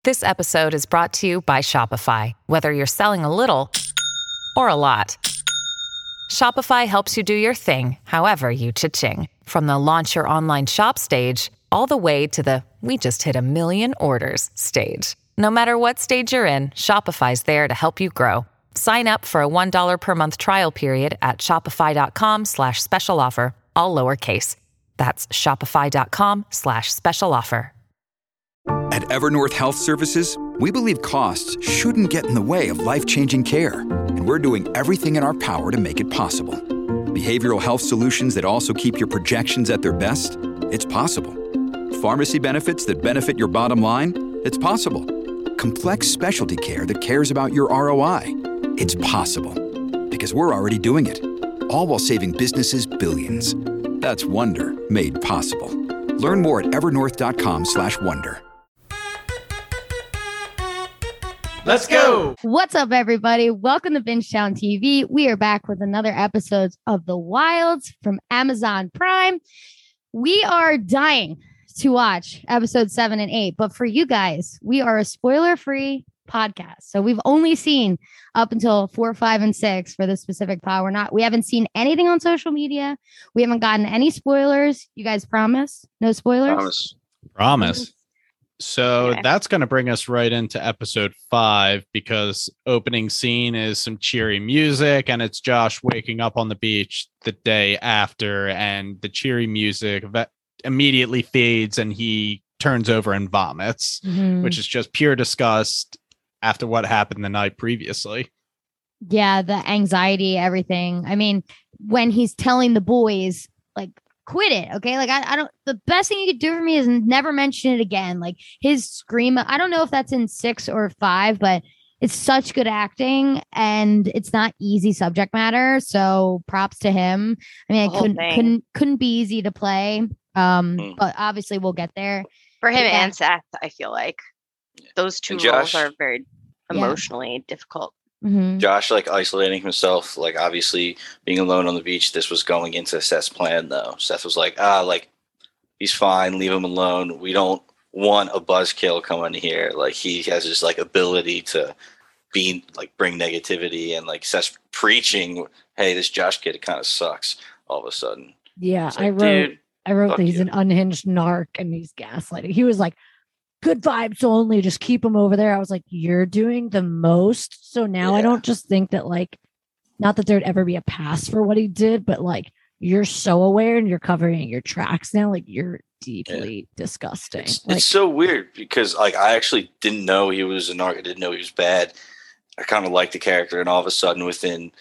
This episode is brought to you by Shopify. Whether you're selling a little or a lot, Shopify helps you do your thing, however you cha-ching. From the launch your online shop stage, all the way to the we just hit 1 million orders stage. No matter what stage you're in, Shopify's there to help you grow. Sign up for a $1 per month trial period at shopify.com/special offer, all lowercase. That's shopify.com/special offer. At Evernorth Health Services, we believe costs shouldn't get in the way of life-changing care, and we're doing everything in our power to make it possible. Behavioral health solutions that also keep your projections at their best? It's possible. Pharmacy benefits that benefit your bottom line? It's possible. Complex specialty care that cares about your ROI? It's possible. Because we're already doing it. All while saving businesses billions. That's Wonder made possible. Learn more at evernorth.com/wonder. Let's go. What's up, everybody? Welcome to Bingetown TV. We are back with another episode of The Wilds from Amazon Prime. We are dying to watch episode 7 and 8, but for you guys, we are a spoiler-free podcast. So we've only seen up until 4, 5, and 6 for this specific pod. We haven't seen anything on social media. We haven't gotten any spoilers. You guys promise? No spoilers? Promise. So that's going to bring us right into episode 5, because opening scene is some cheery music and it's Josh waking up on the beach the day after, and the cheery music immediately fades and he turns over and vomits, which is just pure disgust after what happened the night previously. Yeah, the anxiety, everything. I mean, when he's telling the boys, like, quit it, okay? Like, I don't, the best thing you could do for me is never mention it again. Like, his scream, I don't know if that's in 6 or 5, but it's such good acting and it's not easy subject matter. So props to him. I mean, it couldn't be easy to play. But obviously we'll get there. For him and Seth, I feel like those two roles are very emotionally difficult. Josh, like, isolating himself, like, obviously being alone on the beach, this was going into Seth's plan, though. Seth was like, he's fine, leave him alone. We don't want a buzzkill coming here. Like, he has this, like, ability to be, like, bring negativity, and, like, Seth's preaching, hey, this Josh kid kind of sucks all of a sudden. Yeah, like, I wrote that he's an unhinged narc and he's gaslighting. He was like, good vibes only, just keep him over there. I was like, you're doing the most. So now I don't just think that, like, not that there'd ever be a pass for what he did, but, like, you're so aware and you're covering your tracks now. Like, you're deeply disgusting. It's so weird because, like, I actually didn't know he was a narc. I didn't know he was bad. I kind of liked the character, and all of a sudden within,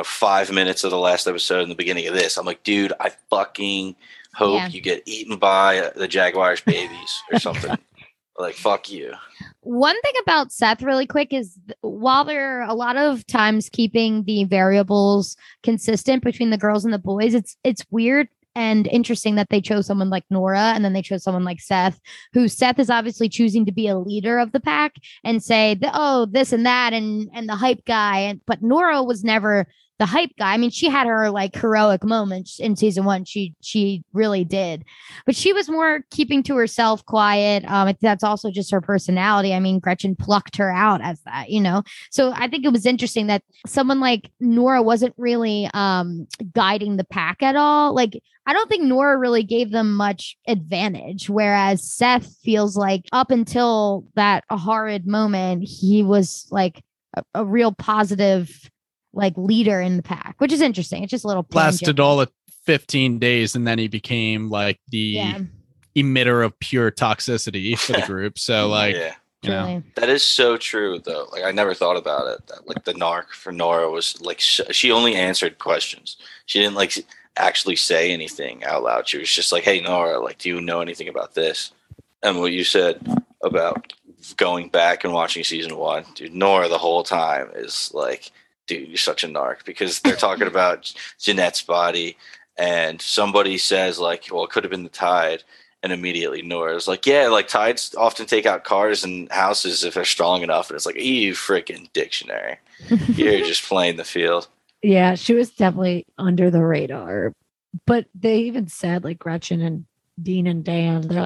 5 minutes of the last episode and the beginning of this, I'm like, dude, I fucking hope you get eaten by the Jaguars babies or something. Like, fuck you. One thing about Seth really quick is while they're a lot of times keeping the variables consistent between the girls and the boys, it's weird and interesting that they chose someone like Nora and then they chose someone like Seth, who Seth is obviously choosing to be a leader of the pack and say, this and that and the hype guy. But Nora was never the hype guy. I mean, she had her, like, heroic moments in season 1. She really did, but she was more keeping to herself, quiet. I think that's also just her personality. I mean, Gretchen plucked her out as that, So I think it was interesting that someone like Nora wasn't really guiding the pack at all. Like, I don't think Nora really gave them much advantage, whereas Seth feels like up until that horrid moment, he was like a real positive, like, leader in the pack, which is interesting. It's just a little lasted all of 15 days, and then he became like the emitter of pure toxicity for the group. So, like, that is so true, though. Like, I never thought about it. That, like, the narc for Nora was like she only answered questions. She didn't, like, actually say anything out loud. She was just like, hey, Nora, like, do you know anything about this? And what you said about going back and watching season 1, dude, Nora the whole time is like, dude, you're such a narc, because they're talking about Jeanette's body and somebody says, like, well, it could have been the tide. And immediately Nora's like, yeah, like, tides often take out cars and houses if they're strong enough. And it's like, you freaking dictionary. You're just playing the field. Yeah, she was definitely under the radar. But they even said, like, Gretchen and Dean and Dan, they're like,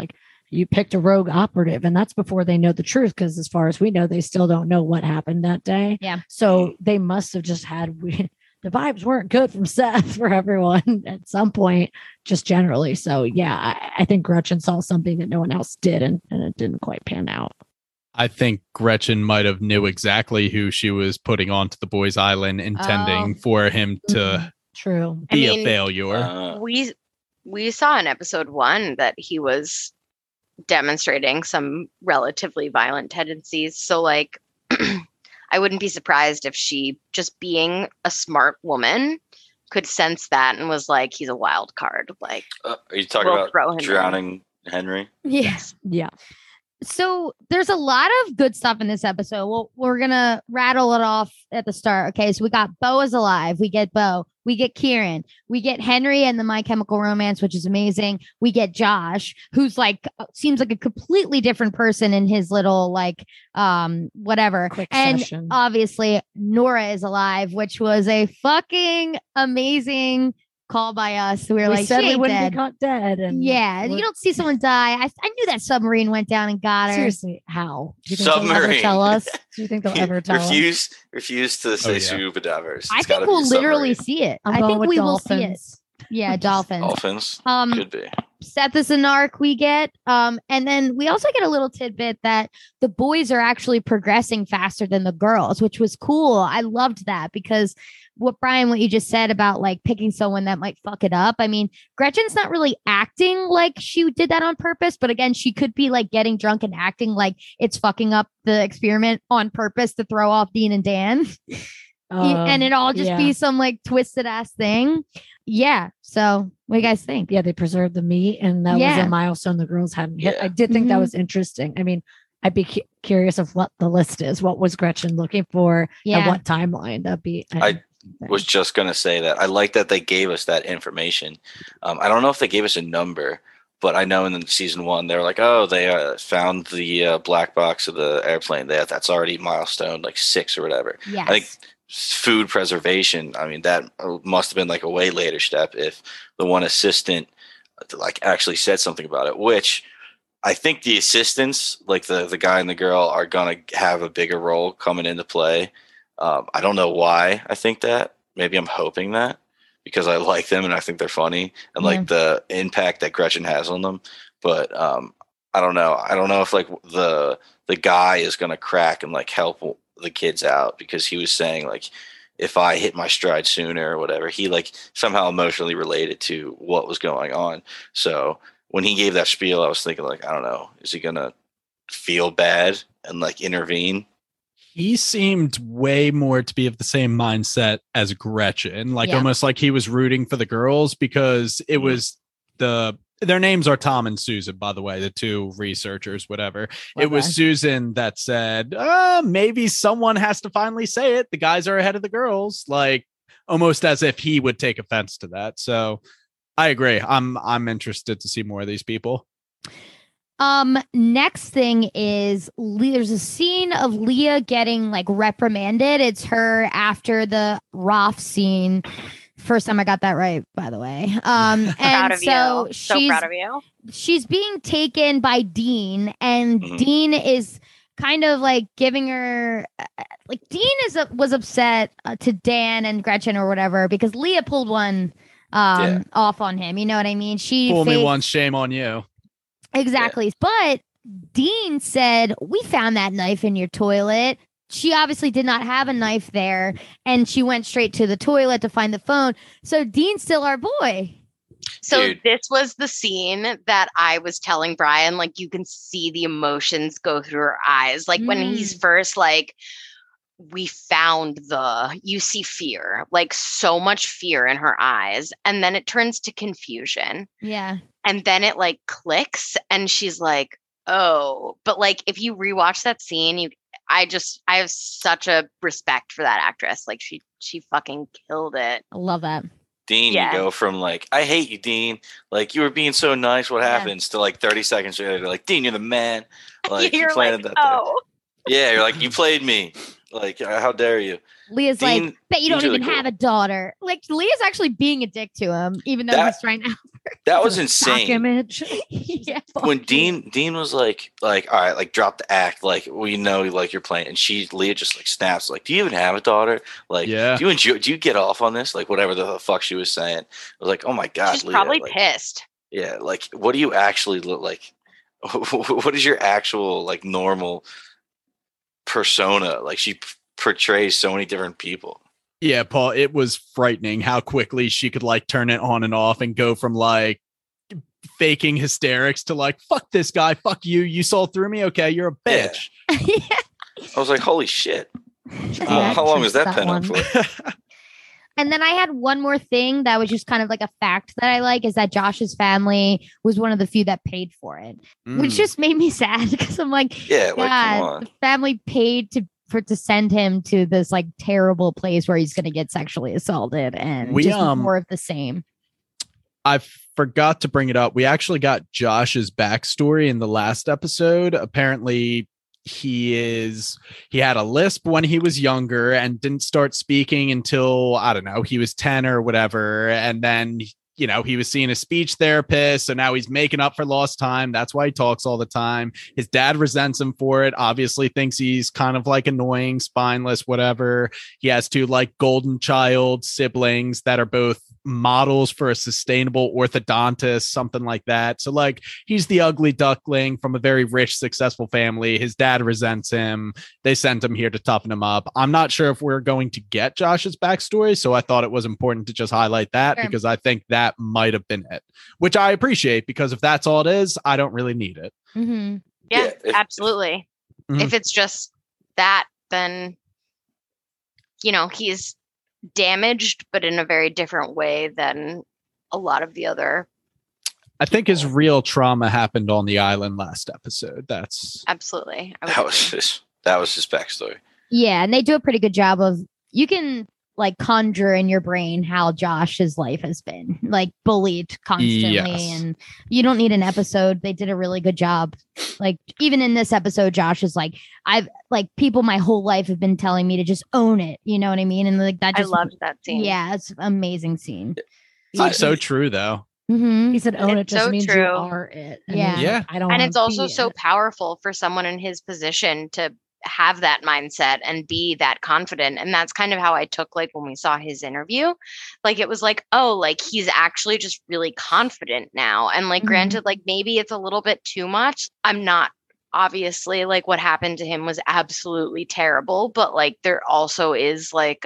you picked a rogue operative, and that's before they know the truth, because as far as we know, they still don't know what happened that day. Yeah. So they must have just had the vibes weren't good from Seth for everyone at some point, just generally. So yeah, I think Gretchen saw something that no one else did, and it didn't quite pan out. I think Gretchen might have knew exactly who she was putting onto the boys' island, intending for him to be a failure. We saw in episode 1 that he was demonstrating some relatively violent tendencies. So like, I wouldn't be surprised if she, just being a smart woman, could sense that and was like, he's a wild card. Like, are you talking about drowning Henry? Yes. Yeah. So there's a lot of good stuff in this episode. We're going to rattle it off at the start. Okay. So we got Bo is alive. We get Bo. We get Kieran. We get Henry and the My Chemical Romance, which is amazing. We get Josh, who's like, seems like a completely different person in his little, like, whatever. Quick and session. Obviously Nora is alive, which was a fucking amazing call by us. We said she we ain't wouldn't dead. be caught dead. And Yeah, you don't see someone die. I knew that submarine went down and got her. Seriously, how? Do you think they'll ever Submarine. tell us? Do you think they'll ever tell us? Refuse to say scuba divers. I think we'll literally see it. I think we will see it. Yeah, dolphins. Dolphins. Could be. Seth is a narc we get. And then we also get a little tidbit that the boys are actually progressing faster than the girls, which was cool. I loved that because what you just said about like picking someone that might fuck it up. I mean, Gretchen's not really acting like she did that on purpose, but again, she could be like getting drunk and acting like it's fucking up the experiment on purpose to throw off Dean and Dan. And it all just be some like twisted ass thing. Yeah. So what do you guys think? Yeah, they preserved the meat, and that was a milestone the girls hadn't hit. I did think that was interesting. I mean, I'd be curious of what the list is. What was Gretchen looking for? And what timeline? That'd be. I was just going to say that. I like that they gave us that information. I don't know if they gave us a number, but I know in season 1, they were like, oh, they found the black box of the airplane. That's already milestone like 6 or whatever. Yes. I think food preservation, I mean, that must have been like a way later step if the one assistant like actually said something about it, which I think the assistants, like the guy and the girl, are going to have a bigger role coming into play. I don't know why I think that. Maybe I'm hoping that because I like them and I think they're funny and like the impact that Gretchen has on them. But I don't know. I don't know if like the guy is going to crack and like help the kids out, because he was saying like, if I hit my stride sooner or whatever, he like somehow emotionally related to what was going on. So when he gave that spiel, I was thinking like, I don't know, is he going to feel bad and like intervene? He seemed way more to be of the same mindset as Gretchen, like almost like he was rooting for the girls, because it was their names are Tom and Susan, by the way, the two researchers, whatever. It was Susan that said, maybe someone has to finally say it. The guys are ahead of the girls, like almost as if he would take offense to that. So I agree. I'm interested to see more of these people. Next thing is there's a scene of Leah getting like reprimanded. It's her after the Roth scene. First time I got that right, by the way. And proud of you. So proud of you. She's being taken by Dean, and Dean is kind of like giving her like Dean was upset to Dan and Gretchen or whatever because Leah pulled one off on him. You know what I mean? She fool me once, shame on you. Exactly. But Dean said, we found that knife in your toilet. She obviously did not have a knife there, and she went straight to the toilet to find the phone. So Dean's still our boy. So this was the scene that I was telling Brian, like you can see the emotions go through her eyes. Like when he's first like, we found you see fear, like so much fear in her eyes. And then it turns to confusion. Yeah. And then it like clicks and she's like, oh, but like if you rewatch that scene, I have such a respect for that actress. Like she fucking killed it. I love that. Dean, you go from like, I hate you, Dean. Like you were being so nice. What happens to like 30 seconds later? Like, Dean, you're the man. Like you planted that there. Yeah, you're like, you played me. Like, how dare you? Leah's Dean- like, bet you don't Dean's even really have a daughter. Like Leah's actually being a dick to him, even though he's trying to. That was Stock insane. image. Yeah. When Dean was like, all right, like drop the act, like we know like you're playing, and Leah just like snaps, like, do you even have a daughter? Like, Yeah. do you get off on this? Like whatever the fuck she was saying. I was like, oh my god, She's Leah, probably like, pissed. yeah, like what do you actually look like? What is your actual like normal persona? Like she portrays so many different people. Yeah, Paul, it was frightening how quickly she could like turn it on and off and go from like faking hysterics to like, fuck this guy, fuck you, you saw through me, okay, you're a bitch. I was like, holy shit. How long was that pen up for? And then I had one more thing that was just kind of like a fact that I like is that Josh's family was one of the few that paid for it, which just made me sad because I'm like, Yeah, like, come God, on. the family paid to send him to this like terrible place where he's going to get sexually assaulted and We, just more of the same. I forgot to bring it up. We actually got Josh's backstory in the last episode. Apparently, he had a lisp when he was younger and didn't start speaking until, I don't know, he was 10 or whatever. And then, you know, he was seeing a speech therapist. So now he's making up for lost time. That's why he talks all the time. His dad resents him for it, obviously thinks he's kind of like annoying, spineless, whatever. He has two like golden child siblings that are both models for a sustainable orthodontist, something like that. So like he's the ugly duckling from a very rich, successful family. His dad resents him. They sent him here to toughen him up. I'm not sure if we're going to get Josh's backstory, so I thought it was important to just highlight that because I think that might have been it, which I appreciate because if that's all it is, I don't really need it. Mm-hmm. Yeah, Yeah, absolutely. If it's just that, then you know he's damaged, but in a very different way than a lot of the other. I think his real trauma happened on the island last episode. That's absolutely. That was his backstory. Yeah, and they do a pretty good job of you can like conjure in your brain how Josh's life has been like bullied constantly, Yes. and you don't need an episode. They did a really good job. Like even in this episode, Josh is like, I've like people my whole life have been telling me to just own it. You know what I mean? And like that, I just loved that scene. Yeah, it's an amazing scene. it's so true, though. Mm-hmm. He said, "Own it It's just so means you true. are it." And Yeah. he's like, I don't. And wanna it's also be so it. powerful for someone in his position to have that mindset and be that confident. And that's kind of how I took like when we saw his interview. Like it was like, oh, like he's actually just really confident now. And like granted, like maybe it's a little bit too much. I'm not obviously like what happened to him was absolutely terrible, but like there also is like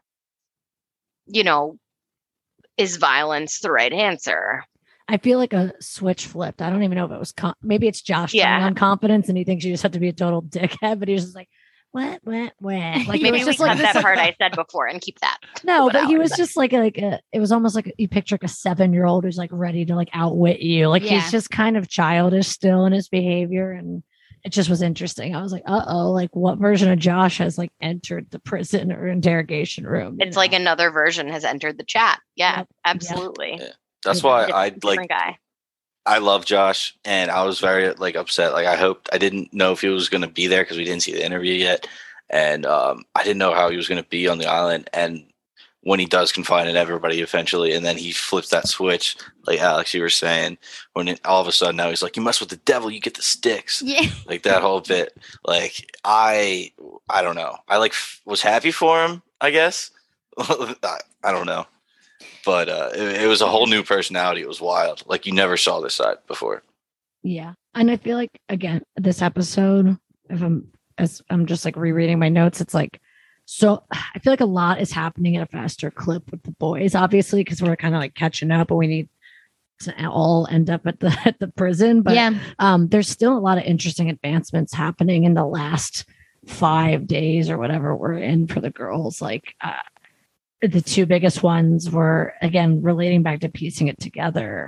you know, is violence the right answer? I feel like a switch flipped. I don't even know if it was maybe it's Josh Yeah. turning on confidence and he thinks you just have to be a total dickhead, but he was just like, what? Like Maybe it was we just cut like that this, part I said before and keep that. no, put but he out. was just like it was almost like you picture like a 7-year-old who's like ready to like outwit you. Like Yeah. he's just kind of childish still in his behavior, and it just was interesting. I was like, like what version of Josh has like entered the prison or interrogation room? you It's like know? another version has entered the chat. Yeah, Yep. absolutely. Yeah. That's why I Different like guy. I love Josh, and I was very like upset. Like I didn't know if he was going to be there because we didn't see the interview yet, and I didn't know how he was going to be on the island. And when he does confide in everybody eventually, and then he flips that switch, like Alex, you were saying, all of a sudden now he's like, "You mess with the devil, you get the sticks." Yeah. Like that whole bit. Like I don't know. I like was happy for him, I guess. I don't know. But it was a whole new personality. It was wild. Like you never saw this side before. Yeah. And I feel like again, this episode, as I'm just like rereading my notes, it's like so I feel like a lot is happening at a faster clip with the boys, obviously, because we're kind of like catching up and we need to all end up at the prison. But Yeah. There's still a lot of interesting advancements happening in the last 5 days or whatever we're in for the girls. Like the two biggest ones were, again, relating back to piecing it together.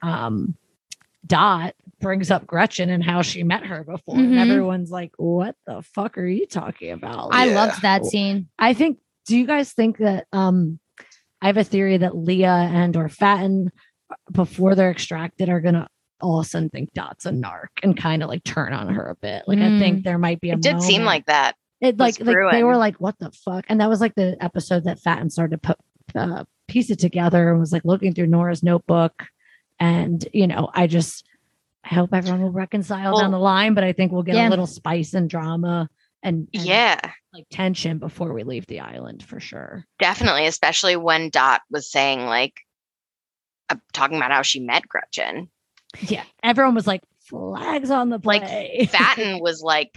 Dot brings up Gretchen and how she met her before. And Mhm. everyone's like, what the fuck are you talking about? I Yeah. loved that scene. I think, do you guys think that I have a theory that Leah and or Fatten, before they're extracted, are gonna all of a sudden think Dot's a narc and kind of like turn on her a bit. Like I think there might be a It did seem moment- like that. It like they brewing. were like, what the fuck? And that was like the episode that Fatten started to put piece it together and was like looking through Nora's notebook. And I hope everyone will reconcile down the line, but I think we'll get a little spice and drama and like tension before we leave the island for sure. Definitely, especially when Dot was saying like talking about how she met Gretchen. Yeah, everyone was like flags on the play. Like Fatten was like,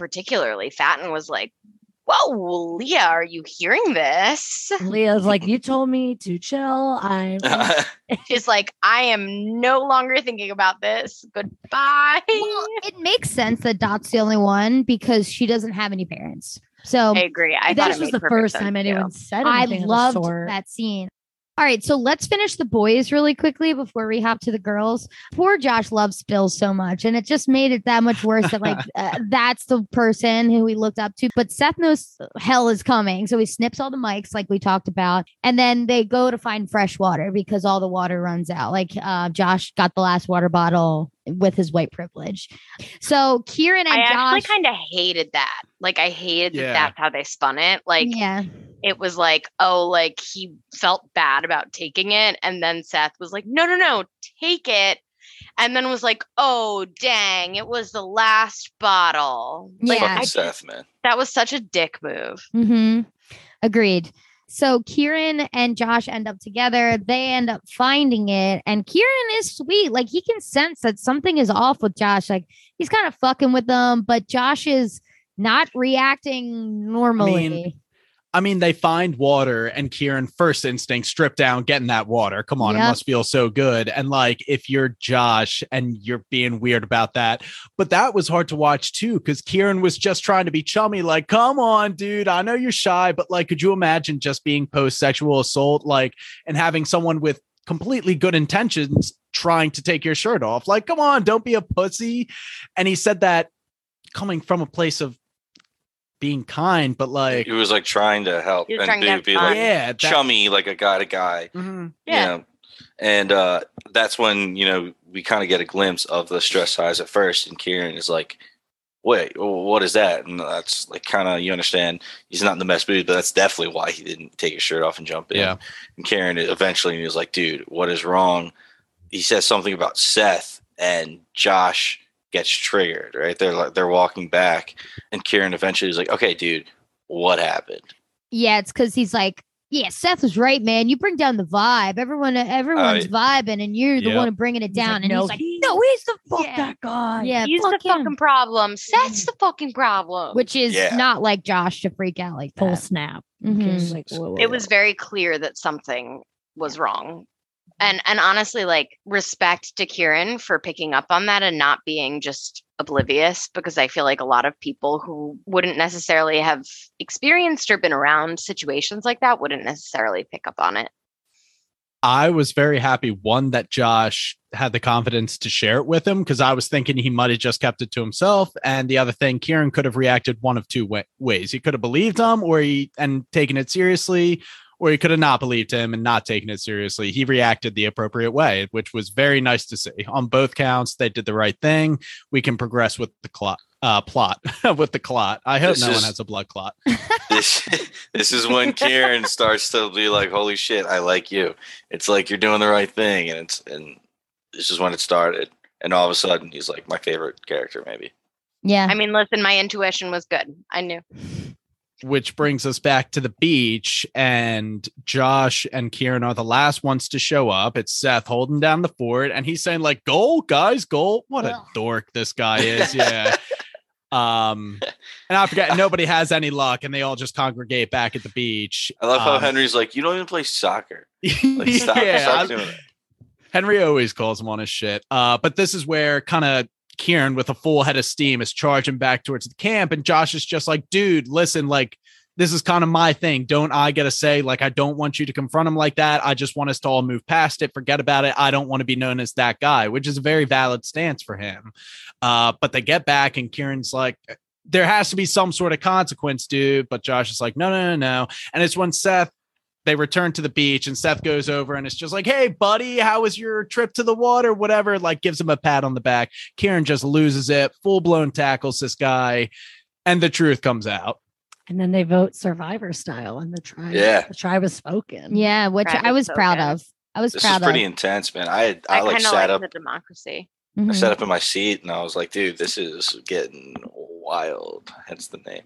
whoa, Leah, are you hearing this? Leah's like, you told me to chill. She's like, I am no longer thinking about this. Goodbye. Well, it makes sense that Dot's the only one because she doesn't have any parents. So I agree. I thought thought this was the first time anyone said I anything. loved that scene. All right, so let's finish the boys really quickly before we hop to the girls. Poor Josh loves Spill so much, and it just made it that much worse that like that's the person who we looked up to. But Seth knows hell is coming, so he snips all the mics like we talked about, and then they go to find fresh water because all the water runs out. Like Josh got the last water bottle with his white privilege. So Kieran and Josh actually kind of hated that. Like I hated that that's how they spun it. Like it was like, oh, like he felt bad about taking it. And then Seth was like, no, take it. And then was like, oh, dang, it was the last bottle. Like, fucking Seth, man. That was such a dick move. Mm-hmm. Agreed. So Kieran and Josh end up together. They end up finding it. And Kieran is sweet. Like he can sense that something is off with Josh. Like he's kind of fucking with them, but Josh is not reacting normally. I mean, they find water and Kieran, first instinct, strip down, get in that water. Come on, it must feel so good. And like, if you're Josh and you're being weird about that, but that was hard to watch too, because Kieran was just trying to be chummy. Like, come on, dude, I know you're shy, but like, could you imagine just being post-sexual assault, like, and having someone with completely good intentions trying to take your shirt off? Like, come on, don't be a pussy. And he said that coming from a place of being kind, but like he was like trying to help and be like chummy, like a guy to guy. Mm-hmm. And that's when we kind of get a glimpse of the stress eyes at first, and Kieran is like, wait, what is that? And that's like kind of, you understand he's not in the best mood, but that's definitely why he didn't take his shirt off and jump in. And Kieran eventually was like, dude, what is wrong? He says something about Seth, and Josh gets triggered, right? They're walking back, and Kieran eventually is like, okay, dude, what happened? Yeah, it's because he's like, yeah, Seth was right, man. You bring down the vibe. Everyone's vibing, and you're the one bringing it down. Like, and he's like, no, he's the fuck that guy. Yeah, he's the fucking problem. Seth's the fucking problem. Which is not like Josh to freak out like that. Full snap. Mm-hmm. Like, whoa. It was very clear that something was wrong. And honestly, like, respect to Kieran for picking up on that and not being just oblivious, because I feel like a lot of people who wouldn't necessarily have experienced or been around situations like that wouldn't necessarily pick up on it. I was very happy, one, that Josh had the confidence to share it with him, because I was thinking he might have just kept it to himself. And the other thing, Kieran could have reacted one of two ways. He could have believed him and taken it seriously, or he could have not believed him and not taken it seriously. He reacted the appropriate way, which was very nice to see. On both counts, they did the right thing. We can progress with the plot with the clot. I hope no one has a blood clot. This is when Kieran starts to be like, holy shit, I like you. It's like you're doing the right thing. And this is when it started. And all of a sudden he's like my favorite character, maybe. Yeah. I mean, listen, my intuition was good. I knew. Which brings us back to the beach, and Josh and Kieran are the last ones to show up. It's Seth holding down the fort, and he's saying like, goal, guys, goal. What a dork this guy is. Yeah. And I forget, nobody has any luck, and they all just congregate back at the beach. I love how Henry's like, you don't even play soccer. Like, stop doing that. Henry always calls him on his shit. But this is where kind of Kieran, with a full head of steam, is charging back towards the camp, and Josh is just like, dude, listen, like, this is kind of my thing. Don't I get to say, like, I don't want you to confront him like that. I just want us to all move past it, forget about it. I don't want to be known as that guy, which is a very valid stance for him. But they get back, and Kieran's like, there has to be some sort of consequence, dude. But Josh is like, no. And it's when they return to the beach, and Seth goes over and it's just like, hey, buddy, how was your trip to the water? Whatever, like, gives him a pat on the back. Kieran just loses it, full blown tackles this guy, and the truth comes out. And then they vote Survivor style, and the tribe was spoken. Yeah, which Tribe I is was proud spoken. of. I was This proud is of. pretty intense, man. I I like kind of sat like up. the democracy. I sat up in my seat and I was like, dude, this is getting wild. Hence the name.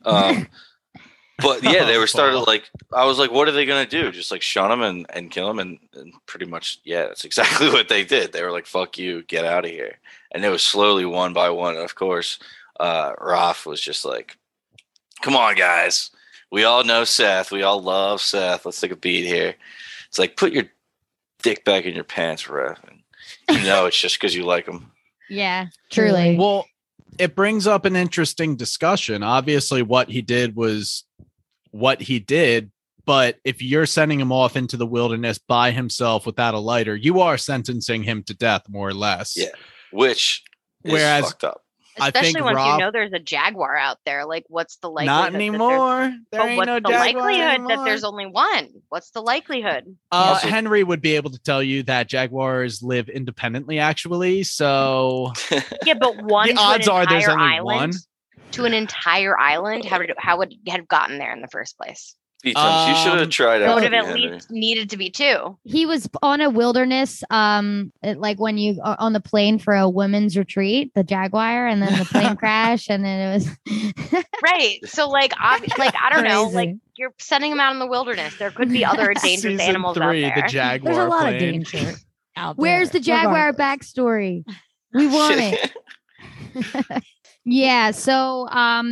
But yeah, they were started like, I was like, what are they going to do? Just like shun him and kill him. And pretty much, yeah, that's exactly what they did. They were like, fuck you, get out of here. And it was slowly one by one. And of course, Raph was just like, come on, guys. We all know Seth. We all love Seth. Let's take a beat here. It's like, put your dick back in your pants, Raph. And you know it's just because you like him. Yeah, truly. Well, it brings up an interesting discussion. Obviously, what he did was what he did. But if you're sending him off into the wilderness by himself without a lighter, you are sentencing him to death, more or less. Yeah. Which is fucked up. Especially once Rob, you know there's a jaguar out there. Like, what's the likelihood? not anymore. But what's the likelihood that there's only one? What's the likelihood? Henry would be able to tell you that jaguars live independently, actually. So yeah, but one the odds are there's only island, one to an entire island. How would it have gotten there in the first place? Beechams, you should have tried It out. would have at least needed to be two. He was on a wilderness, like when you are on the plane for a women's retreat, the Jaguar, and then the plane crashed, and then it was right. So like I don't know, like you're sending him out in the wilderness. There could be other dangerous animals out there. The Jaguar. There's a lot plane. of danger out there. Where's the Jaguar backstory? We want it. Yeah, so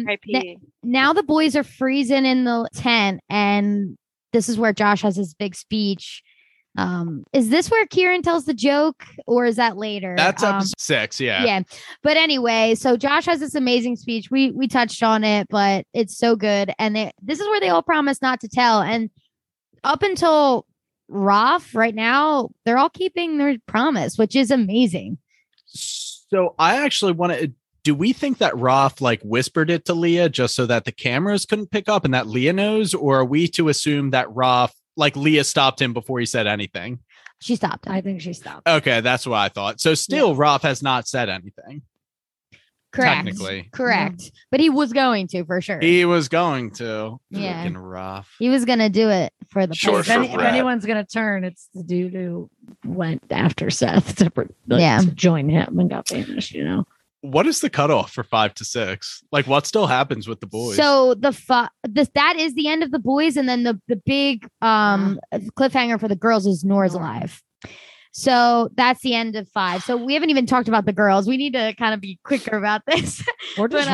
now the boys are freezing in the tent, and this is where Josh has his big speech. Is this where Kieran tells the joke, or is that later? That's episode 6, yeah. Yeah. But anyway, so Josh has this amazing speech. We touched on it, but it's so good. And this is where they all promise not to tell. And up until Raph, right now, they're all keeping their promise, which is amazing. So I actually want to. Do we think that Raph like whispered it to Leah just so that the cameras couldn't pick up and that Leah knows? Or are we to assume that Raph, like Leah stopped him before he said anything? She stopped. I think she stopped. Okay, that's what I thought. So still, Raph has not said anything. Correct. Technically. Correct. But he was going to, for sure. He was going to. Yeah. Freaking Raph. He was going to do it for the If anyone's going to turn, it's the dude who went after Seth to join him and got banished, you know? What is the cutoff for 5 to 6? Like, what still happens with the boys? So that is the end of the boys, and then the big cliffhanger for the girls is Nora's alive. So that's the end of 5. So we haven't even talked about the girls. We need to kind of be quicker about this. We're just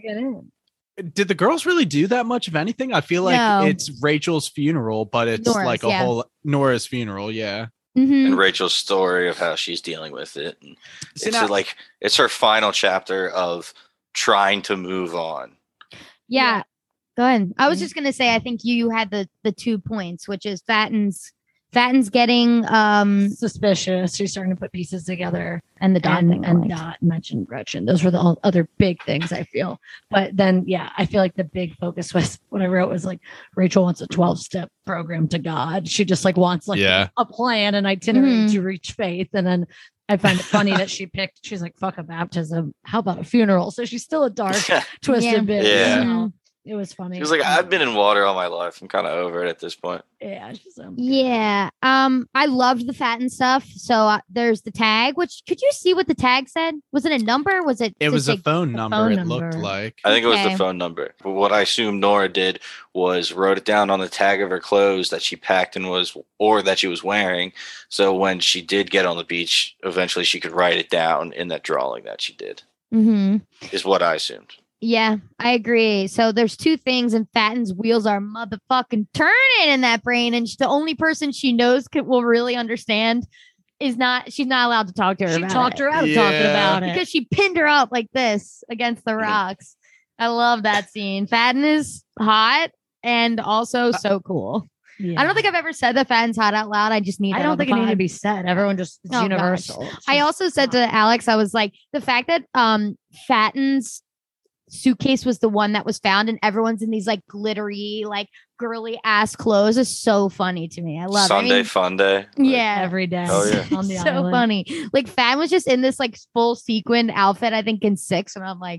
did the girls really do that much of anything? I feel like it's Rachel's funeral, but it's Nora's, like a whole Nora's funeral. Yeah. Mm-hmm. And Rachel's story of how she's dealing with it. And it's her final chapter of trying to move on. Yeah. Go ahead. I was just going to say, I think you had the 2 points, which is Fatten's getting suspicious. She's starting to put pieces together. And the Dot thing. And Dot mentioned Gretchen. Those were the other big things, I feel. But then, I feel like the big focus was what I wrote was like Rachel wants a 12-step program to God. She just like wants a plan, an itinerary to reach faith. And then I find it funny that she's like, fuck a baptism. How about a funeral? So she's still a dark, twisted bitch. Yeah. You know? It was funny. She was like, I've been in water all my life. I'm kind of over it at this point. Yeah. I loved the Fatten stuff. So there's the tag, which could you see what the tag said? Was it a number? Was it? It was a phone number. It looked like. I think it was the phone number. But what I assume Nora did was wrote it down on the tag of her clothes that she packed or that she was wearing. So when she did get on the beach, eventually she could write it down in that drawing that she did. Mm-hmm. Is what I assumed. Yeah, I agree. So there's 2 things, and Fatten's wheels are motherfucking turning in that brain, and the only person she knows will really understand she's not allowed to talk to her. She talked her out of talking about it because she pinned her up like this against the rocks. I love that scene. Fatten is hot and also so cool. Yeah. I don't think I've ever said that Fatten's hot out loud. I just need. I don't think it needed to be said. Everyone just it's universal. I also said to Alex, I was like, the fact that Fatten's suitcase was the one that was found and everyone's in these like glittery, like girly ass clothes is so funny to me. I love Sunday fun day. Yeah. Every day. Oh, yeah. On the so island. Funny. Like Fatten was just in this like full sequined outfit, I think in 6. And I'm like,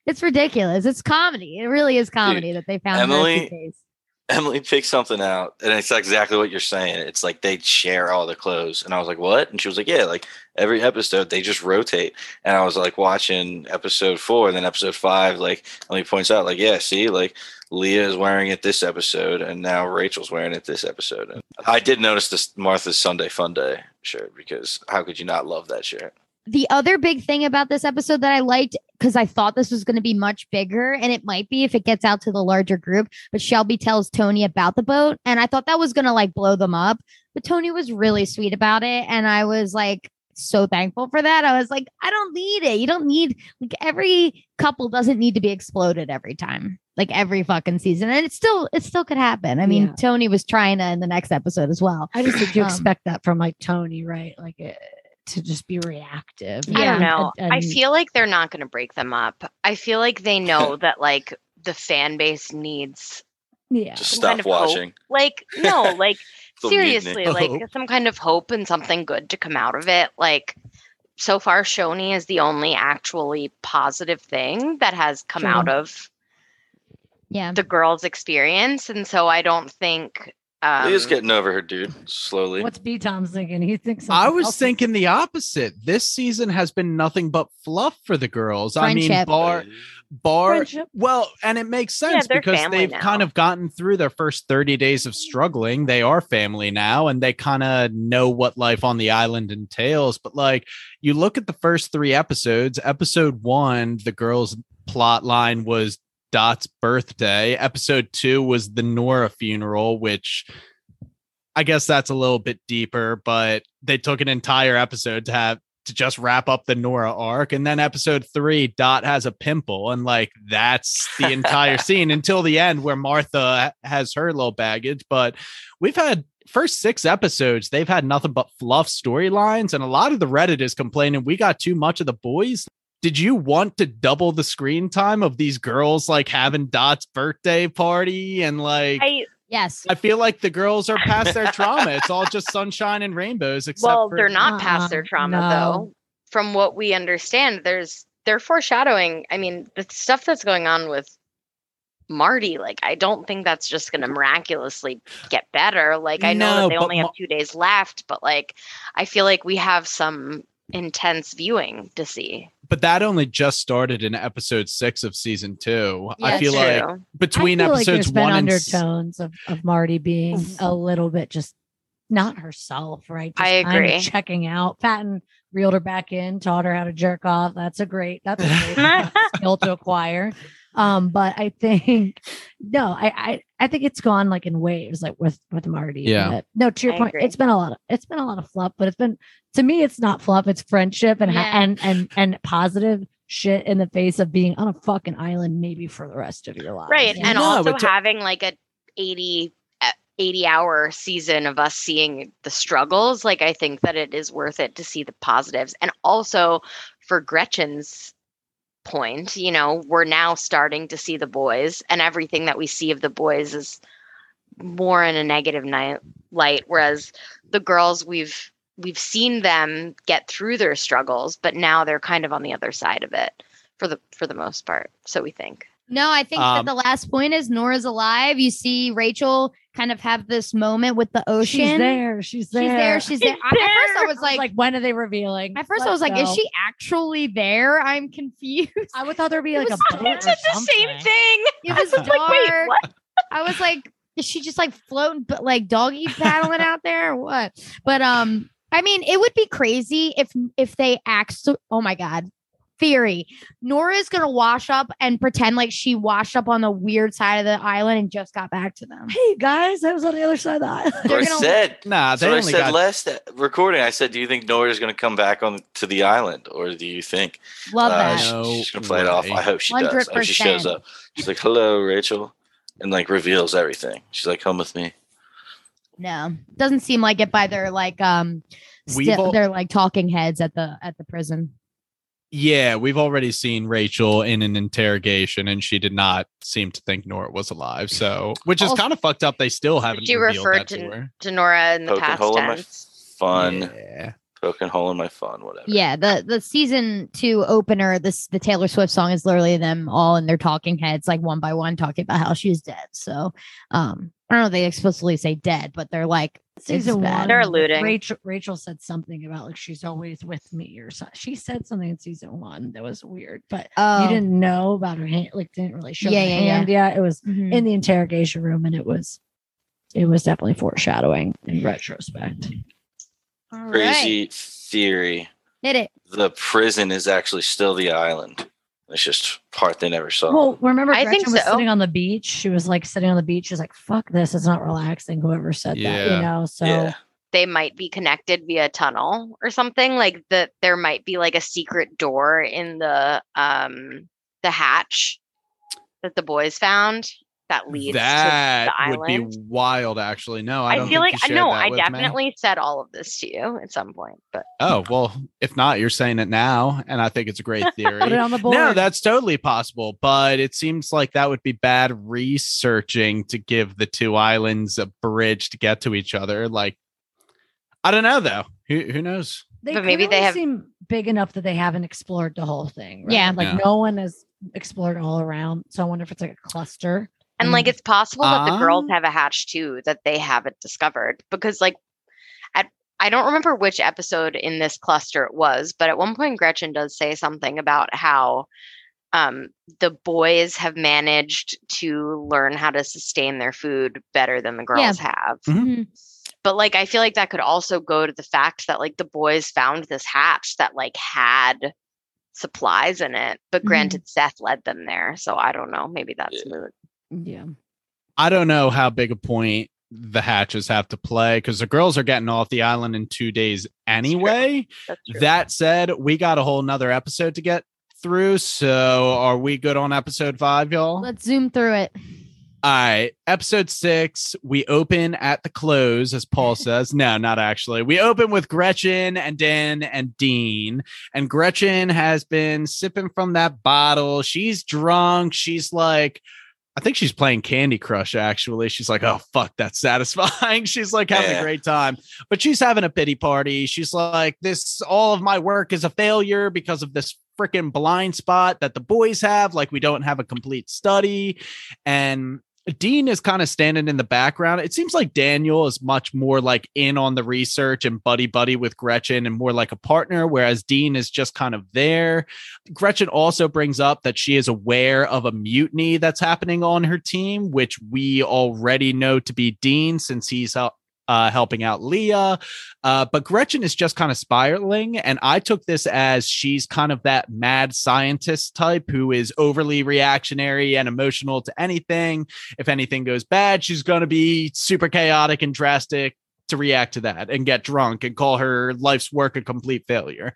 It's ridiculous. It's comedy. It really is comedy that they found Emily picked something out, and it's exactly what you're saying. It's like they share all the clothes, and I was like, "What?" And she was like, "Yeah, like every episode they just rotate." And I was like watching episode 4, and then episode 5, like Emily points out, like, "Yeah, see, like Leah is wearing it this episode, and now Rachel's wearing it this episode." And I did notice this Martha's Sunday Fun Day shirt, because how could you not love that shirt? The other big thing about this episode that I liked, because I thought this was going to be much bigger, and it might be if it gets out to the larger group, but Shelby tells Tony about the boat, and I thought that was going to like blow them up, but Tony was really sweet about it, and I was like so thankful for that. I was like, I don't need it. You don't need, like, every couple doesn't need to be exploded every time, like every fucking season, and it still could happen. I mean, Tony was trying to in the next episode as well. I just think you expect that from like Tony, right? Like to just be reactive. I don't know. I feel like they're not going to break them up. I feel like they know that like the fan base needs just stop kind of watching. Hope. Like, no, like seriously, like some kind of hope and something good to come out of it. Like, so far, Shoni is the only actually positive thing that has come out of the girls' experience. And so I don't think Leah's getting over her dude slowly. What's B Tom's thinking? He thinks I was thinking the opposite. This season has been nothing but fluff for the girls. Friendship. I mean, bar well, and it makes sense because they've kind of gotten through their first 30 days of struggling. They are family now, and they kind of know what life on the island entails. But like, you look at the first 3 episodes. Episode 1, the girls' plot line was Dot's birthday. Episode 2 was the Nora funeral, which I guess that's a little bit deeper, but they took an entire episode to just wrap up the Nora arc. And then episode 3, Dot has a pimple, and like that's the entire scene until the end where Martha has her little baggage. But we've had first 6 episodes, they've had nothing but fluff storylines, and a lot of the Reddit is complaining we got too much of the boys. Did you want to double the screen time of these girls like having Dot's birthday party and like? Yes. I feel like the girls are past their trauma. It's all just sunshine and rainbows. Except they're not past their trauma though. From what we understand, they're foreshadowing. I mean, the stuff that's going on with Marty, like I don't think that's just going to miraculously get better. Like I know that they only have 2 days left, but like I feel like we have some intense viewing to see. But that only just started in episode 6 of season 2. Yeah, I feel like between episodes like 1 and undertones of Marty being a little bit just not herself, right? Just I agree. Kind of checking out. Patton reeled her back in, taught her how to jerk off. That's a great skill to acquire. But I think I think it's gone like in waves, like with Marty. Yeah. No, to your point, it's been a lot of fluff, but to me, it's not fluff. It's friendship and positive shit in the face of being on a fucking island, maybe for the rest of your life. Right. And also having like a 80-hour season of us seeing the struggles. Like, I think that it is worth it to see the positives. And also for Gretchen's point, you know, we're now starting to see the boys, and everything that we see of the boys is more in a negative light. Whereas the girls, we've seen them get through their struggles, but now they're kind of on the other side of it for the most part. So we think. No, I think that the last point is Nora's alive. You see Rachel kind of have this moment with the ocean. She's there. At first I was like, when are they revealing? At first I was like, is she actually there? I'm confused. I would thought there'd be like a boat. I did the same thing. It was dark. Like, wait, what? I was like, is she just like floating, but like doggy paddling out there or what? But I mean, it would be crazy if they oh my God. Theory. Nora's gonna wash up and pretend like she washed up on the weird side of the island and just got back to them. Hey guys, I was on the other side of the island. I said last recording. I said, do you think Nora's gonna come back on to the island, or do you think she's gonna play it off? I hope she 100%. Does. I hope she shows up. She's like, "Hello, Rachel," and like reveals everything. She's like, "Come with me." No, doesn't seem like it by their like they're like talking heads at the prison. Yeah, we've already seen Rachel in an interrogation, and she did not seem to think Nora was alive. So, which is kind of fucked up. They still haven't. She referred to Nora in the past tense. Fun. Yeah. Poking hole in my fun, whatever. Yeah, the season 2 opener, the Taylor Swift song is literally them all in their talking heads, like one by one, talking about how she's dead. So, I don't know if they explicitly say dead, but they're like Season one, They're alluding. Rachel said something about like she's always with me or something. She said something in season 1 that was weird, but you didn't know about her hand, like didn't really show her hand. Yeah, it was in the interrogation room, and it was definitely foreshadowing in retrospect. All Crazy theory. Hit it. The prison is actually still the island. It's just part they never saw. Well, remember I Gretchen think was so. sitting on the beach. She was like sitting on the beach. She's like, fuck this. It's not relaxing. Whoever said that, you know? So Yeah. They might be connected via tunnel or something, like that. There might be like a secret door in the hatch that the boys found that leads to That the would be island. wild, actually. No, I don't feel think like you shared no, that I with me. definitely said all of this to you at some point, but Oh, well, if not, you're saying it now, and I think it's a great theory. put it on the board. No, that's totally possible, but it seems like that would be bad researching to give the two islands a bridge to get to each other. Like, I don't know, though. Who knows? they but maybe they clearly have- seem big enough that they haven't explored the whole thing. Right? Yeah. Like Yeah. no one has explored all around. So I wonder if it's like a cluster. and like it's possible that the girls Um, have a hatch too that they haven't discovered, because like I don't remember which episode in this cluster it was, but at one point Gretchen does say something about how the boys have managed to learn how to sustain their food better than the girls have. Mhm. But like I feel like that could also go to the fact that like the boys found this hatch that like had supplies in it, but granted Seth led them there, so I don't know, maybe that's moot. Yeah. I don't know how big a point the hatches have to play because the girls are getting off the island in 2 days anyway. That's true. That said, we got a whole nother episode to get through. So are we good on episode 5, y'all? Let's zoom through it. All right. Episode 6, we open at the close, as Paul says. No, not actually. We open with Gretchen and Dan and Dean. And Gretchen has been sipping from that bottle. She's drunk. She's like, I think she's playing Candy Crush, actually. She's like, oh, fuck, that's satisfying. She's like having a great time, but she's having a pity party. She's like, all of my work is a failure because of this freaking blind spot that the boys have. Like, we don't have a complete study. And Dean is kind of standing in the background. It seems like Daniel is much more like in on the research and buddy with Gretchen and more like a partner, whereas Dean is just kind of there. Gretchen also brings up that she is aware of a mutiny that's happening on her team, which we already know to be Dean since he's helping out Leah. But Gretchen is just kind of spiraling. And I took this as she's kind of that mad scientist type who is overly reactionary and emotional to anything. If anything goes bad, she's going to be super chaotic and drastic to react to that and get drunk and call her life's work a complete failure.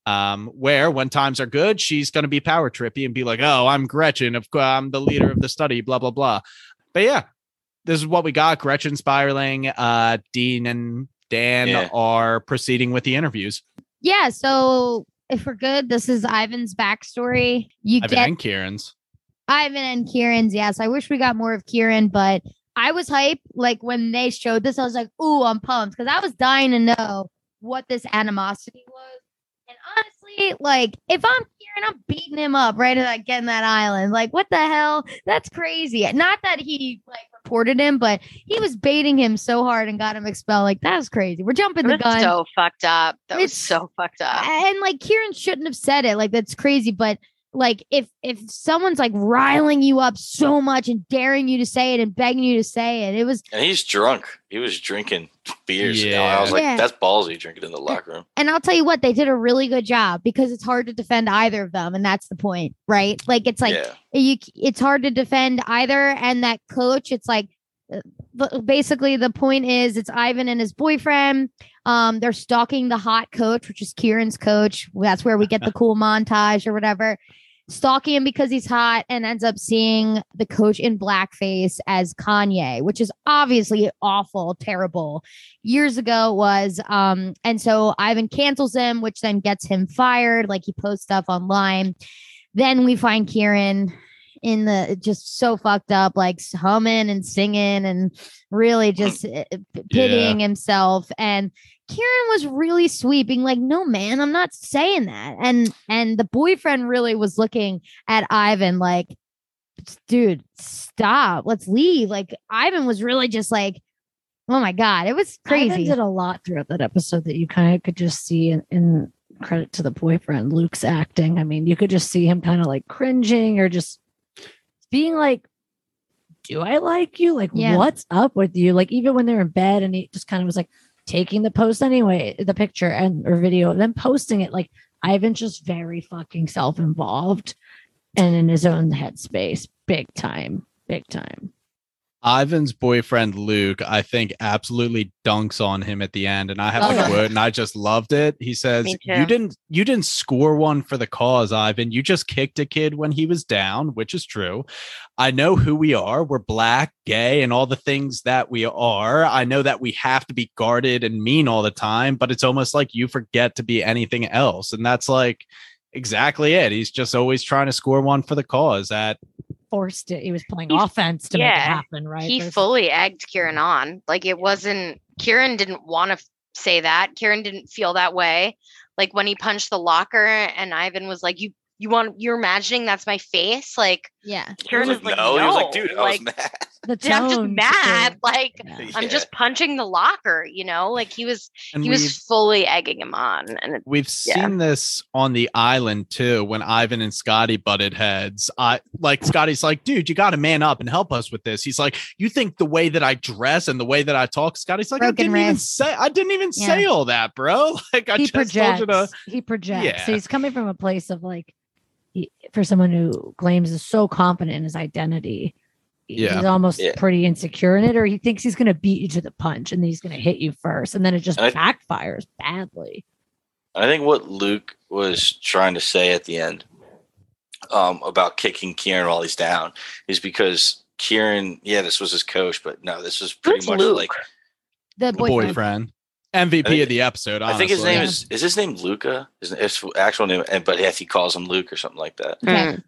Where when times are good, she's going to be power trippy and be like, oh, I'm Gretchen. I'm the leader of the study, blah, blah, blah. But yeah, this is what we got. Gretchen spiraling. Dean and Dan are proceeding with the interviews. Yeah. So if we're good, this is Ivan's backstory. Ivan and Kieran's. Ivan and Kieran's. Yes. I wish we got more of Kieran, but I was hyped. Like when they showed this, I was like, ooh, I'm pumped because I was dying to know what this animosity was. And honestly, like if I'm Kieran, I'm beating him up right at getting that island. Like, what the hell? That's crazy. Not that he like reported him, but he was baiting him so hard and got him expelled. Like, that's crazy. We're jumping the gun. So fucked up. That was It's- so fucked up. And like Kieran shouldn't have said it. Like, that's crazy. But like if someone's like riling you up so much and daring you to say it and begging you to say it, it was. And he's drunk. He was drinking beers. Yeah. I was like, Yeah. that's ballsy drinking in the locker room. And I'll tell you what, they did a really good job because it's hard to defend either of them, and that's the point, right? Like it's like it's hard to defend either, and that coach, it's like basically the point is it's Ivan and his boyfriend. They're stalking the hot coach, which is Kieran's coach. That's where we get the cool montage or whatever. Stalking him because he's hot and ends up seeing the coach in blackface as Kanye, which is obviously awful, terrible. Years ago it was, and so Ivan cancels him, which then gets him fired. Like he posts stuff online. Then we find Kieran in the just so fucked up, like humming and singing and really just pitying himself. And Kieran was really sweet, being like, no, man, I'm not saying that. And the boyfriend really was looking at Ivan like, dude, stop. Let's leave. Like Ivan was really just like, oh my God, it was crazy. Ivan did a lot throughout that episode that you kind of could just see in credit to the boyfriend, Luke's acting. I mean, you could just see him kind of like cringing or just being like, do I like you? Like, what's up with you? Like, even when they're in bed and he just kind of was like taking the post anyway, the picture and or video, and then posting it. Like, Ivan's just very fucking self-involved and in his own headspace. Big time. Big time. Ivan's boyfriend Luke, I think, absolutely dunks on him at the end, and I have the quote, and I just loved it. He says, "You didn't score one for the cause, Ivan. You just kicked a kid when he was down," which is true. I know who we are. We're black, gay, and all the things that we are. I know that we have to be guarded and mean all the time, but it's almost like you forget to be anything else, and that's like exactly it. He's just always trying to score one for the cause. Forced it. He was playing offense to make it happen, right? He fully egged Kieran on. Like it wasn't, Kieran didn't want to say that. Kieran didn't feel that way. Like when he punched the locker and Ivan was like, you're imagining that's my face? Like, Kieran was like, no. He was like, dude, I was mad. I'm just mad. Like, I'm just punching the locker, you know? Like he was fully egging him on. And we've seen this on the island too, when Ivan and Scotty butted heads. Scotty's like, dude, you got to man up and help us with this. He's like, you think the way that I dress and the way that I talk? Scotty's like, I didn't even say all that, bro. Like he projects. Yeah. So he's coming from a place of like, for someone who claims is so confident in his identity, he's almost pretty insecure in it, or he thinks he's going to beat you to the punch and he's going to hit you first, and then it just backfires badly. I think what Luke was trying to say at the end about kicking Kieran while he's down is because Kieran, this was his coach, but no, this was pretty much Luke? Like the boyfriend. MVP of the episode. Honestly. I think his name is his name Luca? His actual name, but he calls him Luke or something like that. Okay.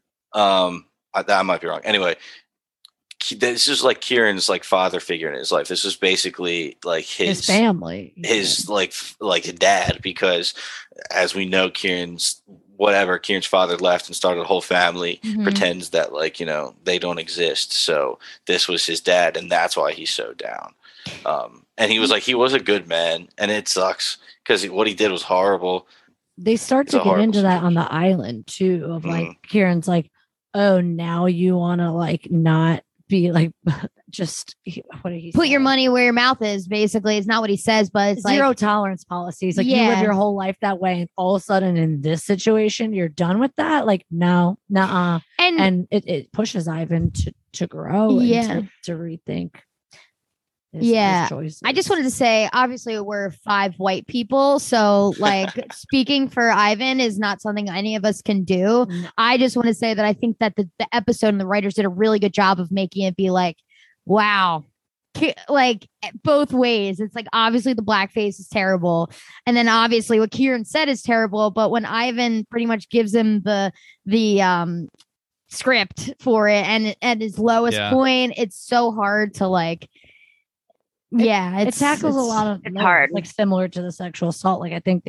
I might be wrong. Anyway, this is like Kieran's like father figure in his life. This is basically like his family, his like dad, because as we know, Kieran's father left and started a whole family, pretends that like, you know, they don't exist. So this was his dad, and that's why he's so down. And he was like, he was a good man, and it sucks because what he did was horrible. They start to get into that on the island too, of like Kieran's like, oh, now you want to like not be like just what did he put say? Your money where your mouth is. Basically, it's not what he says, but it's zero like tolerance policies. Like you live your whole life that way, and all of a sudden in this situation, you're done with that. Like no, nuh-uh. And it pushes Ivan to grow and to rethink. His choices. I just wanted to say, obviously, we're 5 white people. So, like, speaking for Ivan is not something any of us can do. No. I just want to say that I think that the episode and the writers did a really good job of making it be like, wow, like both ways. It's like, obviously, the blackface is terrible. And then, obviously, what Kieran said is terrible. But when Ivan pretty much gives him the script for it and at his lowest point, it's so hard to like. It tackles a lot of hard, like similar to the sexual assault. Like I think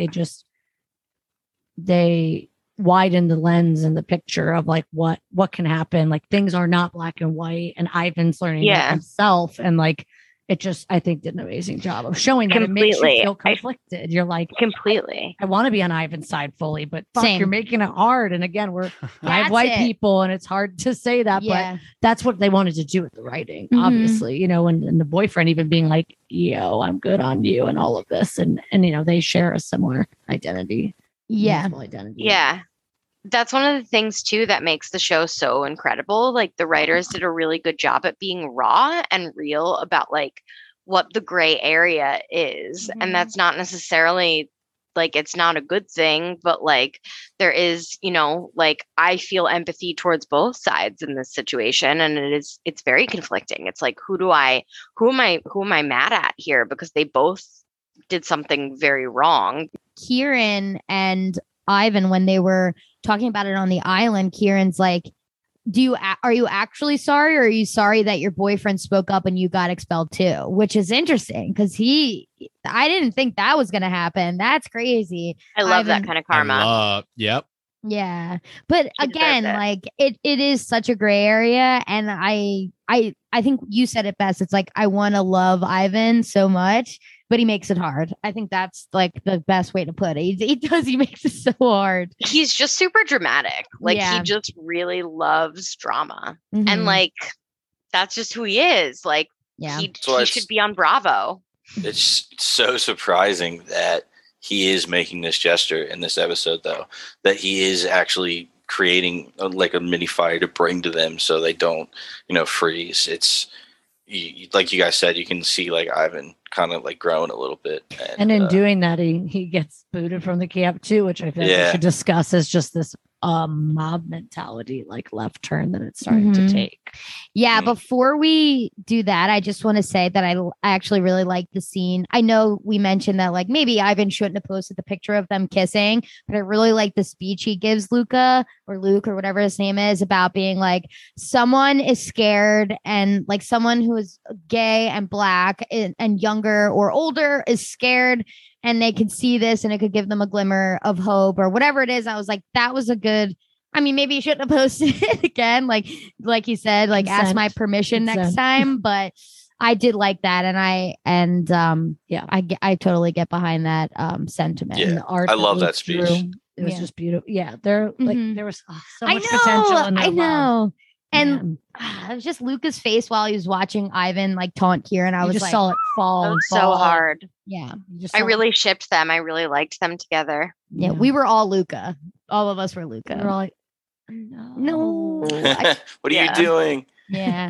they widen the lens and the picture of like what can happen. Like things are not black and white, and Ivan's learning that himself, and like it just I think did an amazing job of showing that. It makes you feel conflicted. You're like completely. I want to be on Ivan's side fully, but fuck, you're making it hard. And again, we're 5 white people, and it's hard to say that, but that's what they wanted to do with the writing. Obviously, you know, and the boyfriend even being like, "Yo, I'm good on you," and all of this, and you know, they share a similar identity. Identity. Yeah. That's one of the things too that makes the show so incredible. Like the writers did a really good job at being raw and real about like what the gray area is. And that's not necessarily like, it's not a good thing, but like there is, you know, like I feel empathy towards both sides in this situation. And it's very conflicting. It's like, who am I mad at here? Because they both did something very wrong. Kieran and Ivan, when they were talking about it on the island, Kieran's like, are you actually sorry, or are you sorry that your boyfriend spoke up and you got expelled too? Which is interesting because he I didn't think that was gonna happen. That's crazy. I love that kind of karma. Yep. Yeah. But She again, deserves it. like it is such a gray area. And I think you said it best. It's like I want to love Ivan so much, but he makes it hard. I think that's like the best way to put it. He makes it so hard. He's just super dramatic. Like Yeah. he just really loves drama. Mhm. And like that's just who he is. Like yeah. he So it's- should be on Bravo. It's so surprising that he is making this gesture in this episode, though, that he is actually creating like a mini fire to bring to them so they don't, freeze. It's like you guys said, you can see like Ivan kind of like growing a little bit. And in doing that, he gets booted from the camp too, which I feel like we should discuss as just this mob mentality, like left turn that it's starting to take. Yeah, before we do that, I just want to say that I actually really like the scene. I know we mentioned that like maybe Ivan shouldn't have posted the picture of them kissing, but I really like the speech he gives Luca or Luke or whatever his name is about being like someone is scared and like someone who is gay and black and younger or older is scared and they could see this and it could give them a glimmer of hope or whatever it is. I was like, that was a good. I mean, maybe you shouldn't have posted it again. Like he said, like ask my permission next time. But I did like that. And I totally get behind that sentiment. Yeah. And the art I love that speech. It was just beautiful. Yeah. There was so much I potential in that. I know. And it was just Luca's face while he was watching Ivan like taunt Kieran. I was just like, saw it fall and so fall. hard. Yeah. I really shipped them. I really liked them together. Yeah. We were all Luca. All of us were Luca. We were all like, no. What are you doing? Yeah.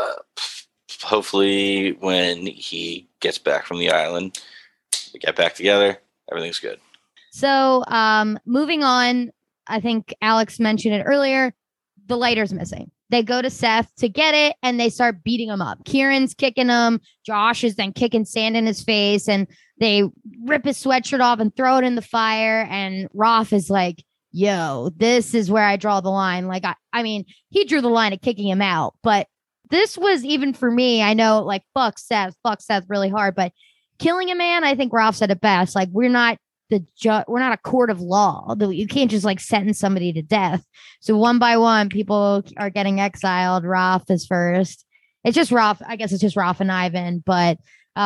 Hopefully when he gets back from the island, we get back together. Everything's good. So moving on, I think Alex mentioned it earlier. The lighter's missing. They go to Seth to get it and they start beating him up. Kieran's kicking him. Josh is then kicking sand in his face and they rip his sweatshirt off and throw it in the fire. And Roth is like, yo, this is where I draw the line. Like, I mean, he drew the line of kicking him out, but this was even for me. I know like fuck Seth really hard, but killing a man, I think Roth said it best. Like we're not we're not a court of law. You can't just like sentence somebody to death. So one by one, people are getting exiled. Roth is first. It's just Roth. I guess it's just Roth and Ivan. But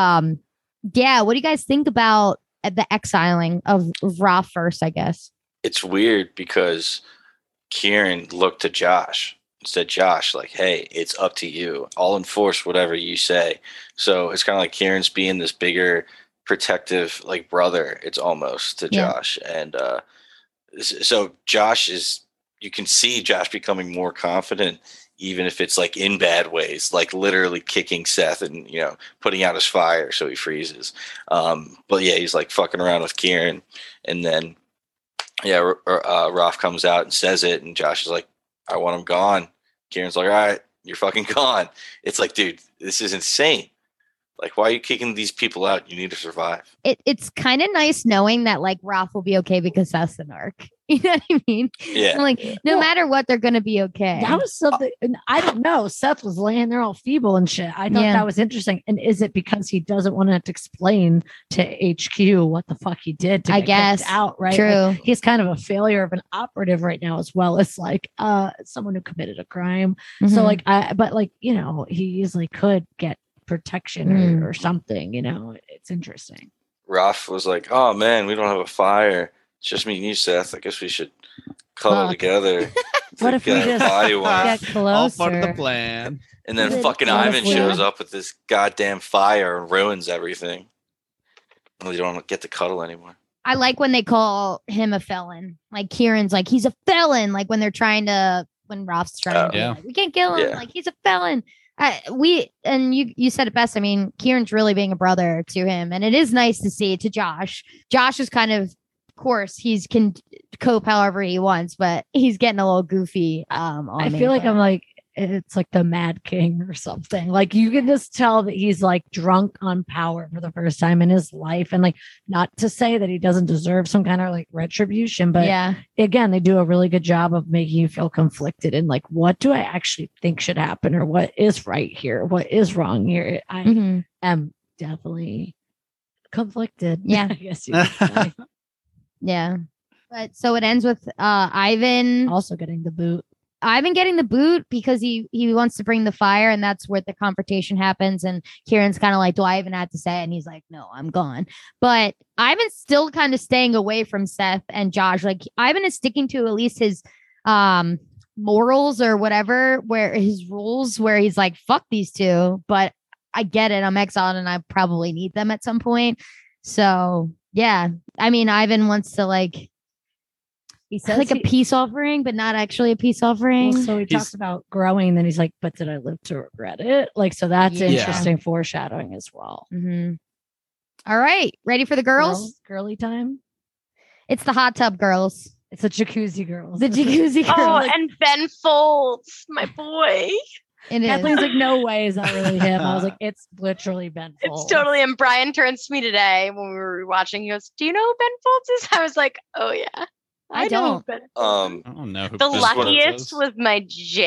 yeah, what do you guys think about the exiling of Roth first? I guess it's weird because Kieran looked to Josh and said, Josh, like, hey, it's up to you. I'll enforce whatever you say. So it's kind of like Kieran's being this bigger protective like brother, it's almost to Josh. And so Josh is, you can see Josh becoming more confident, even if it's like in bad ways, like literally kicking Seth and putting out his fire so he freezes. But yeah, he's like fucking around with Kieran, and then Roth comes out and says it, and Josh is like, I want him gone. Kieran's like, all right, you're fucking gone. It's like, dude, this is insane. Like, why are you kicking these people out? You need to survive. It's kind of nice knowing that like Roth will be okay because Seth's an arc. You know what I mean? Yeah. Like no matter what, they're going to be okay. That was something. I don't know. Seth was laying there all feeble and shit. I thought that was interesting. And is it because he doesn't want to have to explain to HQ what the fuck he did to get kicked out? Right. True. Like, he's kind of a failure of an operative right now, as well as like someone who committed a crime. Mm-hmm. So like, he easily could get protection or something. It's interesting. Roth was like, oh man, we don't have a fire. It's just me and you, Seth. I guess we should cuddle together. What if we just get closer? All part of the plan. And then fucking Ivan shows up with this goddamn fire and ruins everything. And they don't get to cuddle anymore. I like when they call him a felon. Like Kieran's like, he's a felon. Like when Roth's trying to, we can't kill him. Yeah. Like he's a felon. You said it best. I mean, Kieran's really being a brother to him, and it is nice to see to Josh. Josh is kind of course, he's can cope however he wants, but he's getting a little goofy. I feel like I'm like it's like the Mad King or something. Like you can just tell that he's like drunk on power for the first time in his life, and like not to say that he doesn't deserve some kind of like retribution, but again, they do a really good job of making you feel conflicted and like, what do I actually think should happen, or what is right here, what is wrong here. I am definitely conflicted. Yeah. I guess you could say. Yeah. But so it ends with Ivan Also getting the boot. Ivan getting the boot because he wants to bring the fire, and that's where the confrontation happens. And Kieran's kind of like, "Do I even have to say it?" And he's like, "No, I'm gone." But Ivan's still kind of staying away from Seth and Josh. Like Ivan is sticking to at least his morals or whatever, where his rules, where he's like, "Fuck these two." But I get it. I'm exiled, and I probably need them at some point. So yeah, I mean, Ivan wants to like. He says Like a peace offering, but not actually a peace offering. Well, so he talks about growing, and then he's like, "But did I live to regret it?" Like, so that's Yeah. interesting foreshadowing as well. Mm-hmm. All right, ready for the girls? Girly time. It's the hot tub girls. It's the jacuzzi girls. The jacuzzi girls. Oh, and Ben Folds, my boy. It is. Kathleen's like, "No way, is that really him?" I was like, "It's literally Ben Folds." It's totally. And Brian turns to me today when we were watching. He goes, "Do you know who Ben Folds is?" I was like, "Oh yeah, I know don't. who Ben Folds I don't know who is." The this one luckiest is. was my